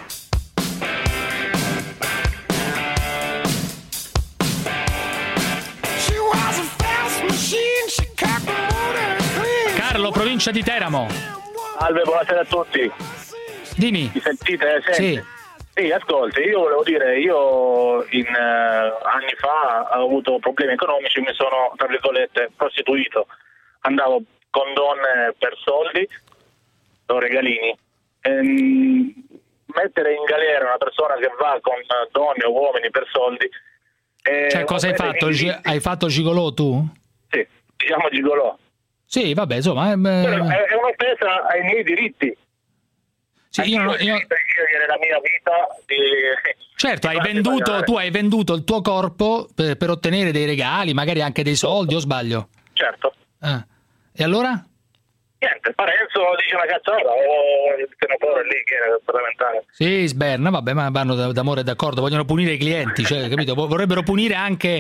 Speaker 4: Carlo, provincia di Teramo.
Speaker 19: Salve, buonasera a tutti.
Speaker 4: Dimmi.
Speaker 19: Mi sentite? Sì, ascolti, io volevo dire, io anni fa ho avuto problemi economici, mi sono, tra virgolette, prostituito. Andavo con donne per soldi, o regalini. Mettere in galera una persona che va con donne o uomini per soldi
Speaker 4: Cioè, cosa hai fatto? Hai fatto gigolò tu?
Speaker 19: Sì, diciamo gigolò.
Speaker 4: Sì, vabbè, insomma...
Speaker 19: È un'offesa ai miei diritti.
Speaker 4: Sì, io
Speaker 19: per scegliere la mia vita.
Speaker 4: Certo, tu hai venduto il tuo corpo per ottenere dei regali, magari anche dei soldi, o sbaglio?
Speaker 19: Certo.
Speaker 4: E allora?
Speaker 19: Niente, Parenzo dice una cazzata, o il senatore lì che è parlamentare.
Speaker 4: Sì, sberna, vabbè, ma vanno d'amore e d'accordo, vogliono punire i clienti, cioè, capito? Vorrebbero punire anche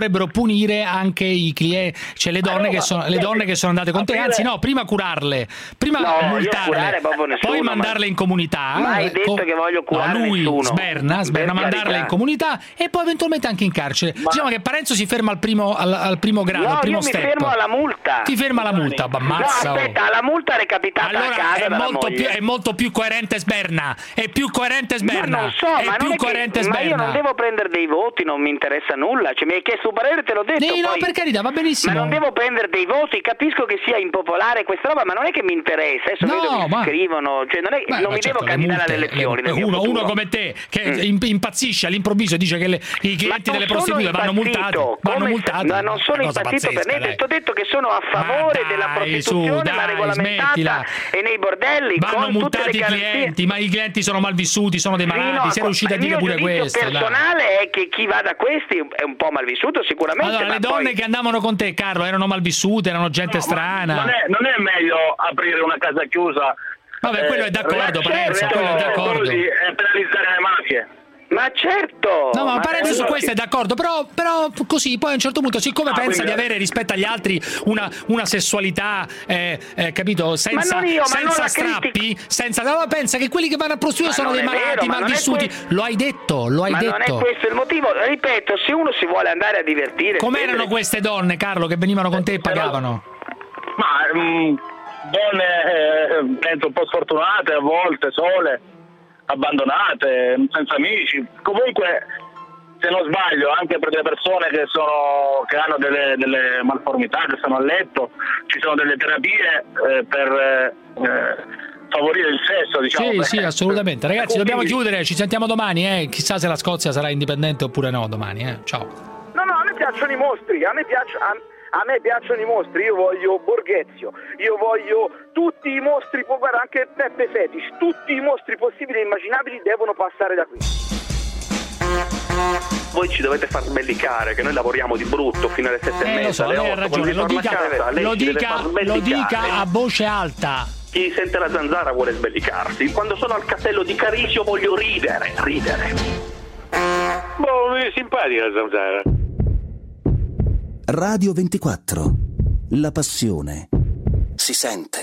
Speaker 4: i clienti, cioè le donne che sono andate con te, anzi no, prima curarle, prima multarle, poi mandarle in comunità.
Speaker 6: Mai detto che voglio curare
Speaker 4: nessuno. Sberna, mandarle in comunità e poi eventualmente anche in carcere. Diciamo che Parenzo si ferma al primo grado, al primo step.
Speaker 6: Mi fermo alla multa.
Speaker 4: Ti ferma la multa, ammazza.
Speaker 6: No, aspetta, la multa recapitata
Speaker 4: allora,
Speaker 6: a casa
Speaker 4: è molto più coerente Sberna. È più coerente Sberna.
Speaker 6: Ma non so, ma io non devo prendere dei voti, non mi interessa nulla. Cioè, mi hai chiesto un parere, te l'ho detto.
Speaker 4: No, per carità, va benissimo.
Speaker 6: Ma non devo prendere dei voti, capisco che sia impopolare questa roba, ma non è che mi interessa. Adesso vedo che scrivono, cioè non mi devo candidare alle elezioni.
Speaker 4: Uno come te che impazzisce all'improvviso e dice che i clienti delle prostitute vanno multati.
Speaker 6: Ma non sono impazzito per niente, ti ho detto che sono a favore della prostituzione, ma regolamentata e nei bordelli
Speaker 4: vanno
Speaker 6: con
Speaker 4: multati
Speaker 6: tutte le garanzie.
Speaker 4: Clienti, ma i clienti sono malvissuti, sono dei malati, sei riusciti a dire pure questo.
Speaker 6: Il personale è che chi va da questi è un po' malvissuto sicuramente.
Speaker 4: Allora, le donne che andavano con te, Carlo, erano malvissute, erano gente strana.
Speaker 19: Non è meglio aprire una casa chiusa?
Speaker 4: Vabbè, quello è d'accordo, Parenzo, quello è d'accordo.
Speaker 19: E penalizzare le mafie.
Speaker 6: Ma certo!
Speaker 4: No, ma Parenzo su questo è d'accordo, però così poi a un certo punto, siccome pensa di avere rispetto agli altri una sessualità, capito, senza strappi, pensa che quelli che vanno a prostituire sono dei malati, malvissuti. Lo hai detto.
Speaker 6: Non è questo il motivo, ripeto, se uno si vuole andare a divertire.
Speaker 4: Com'erano queste donne, Carlo, che venivano con te e pagavano?
Speaker 19: Ma donne penso un po' sfortunate, a volte sole, abbandonate, senza amici. Comunque, se non sbaglio, anche per le persone che hanno delle malformità, che sono a letto, ci sono delle terapie per favorire il sesso, diciamo.
Speaker 4: Sì, assolutamente. Ragazzi, dobbiamo chiudere, ci sentiamo domani, chissà se la Scozia sarà indipendente oppure no domani, ciao.
Speaker 3: No, a me piacciono i mostri, a me piacciono i mostri, io voglio Borghezio, io voglio tutti i mostri, guarda, anche Peppe Fetish, tutti i mostri possibili e immaginabili devono passare da qui.
Speaker 1: Voi ci dovete far sbellicare, che noi lavoriamo di brutto fino alle 7:30.
Speaker 4: Lo so, lei ha ragione, lo dica a voce alta.
Speaker 1: Chi sente la zanzara vuole sbellicarsi. Quando sono al castello di Carisio voglio ridere.
Speaker 10: Boh, è simpatica la zanzara.
Speaker 5: Radio 24. La passione si sente.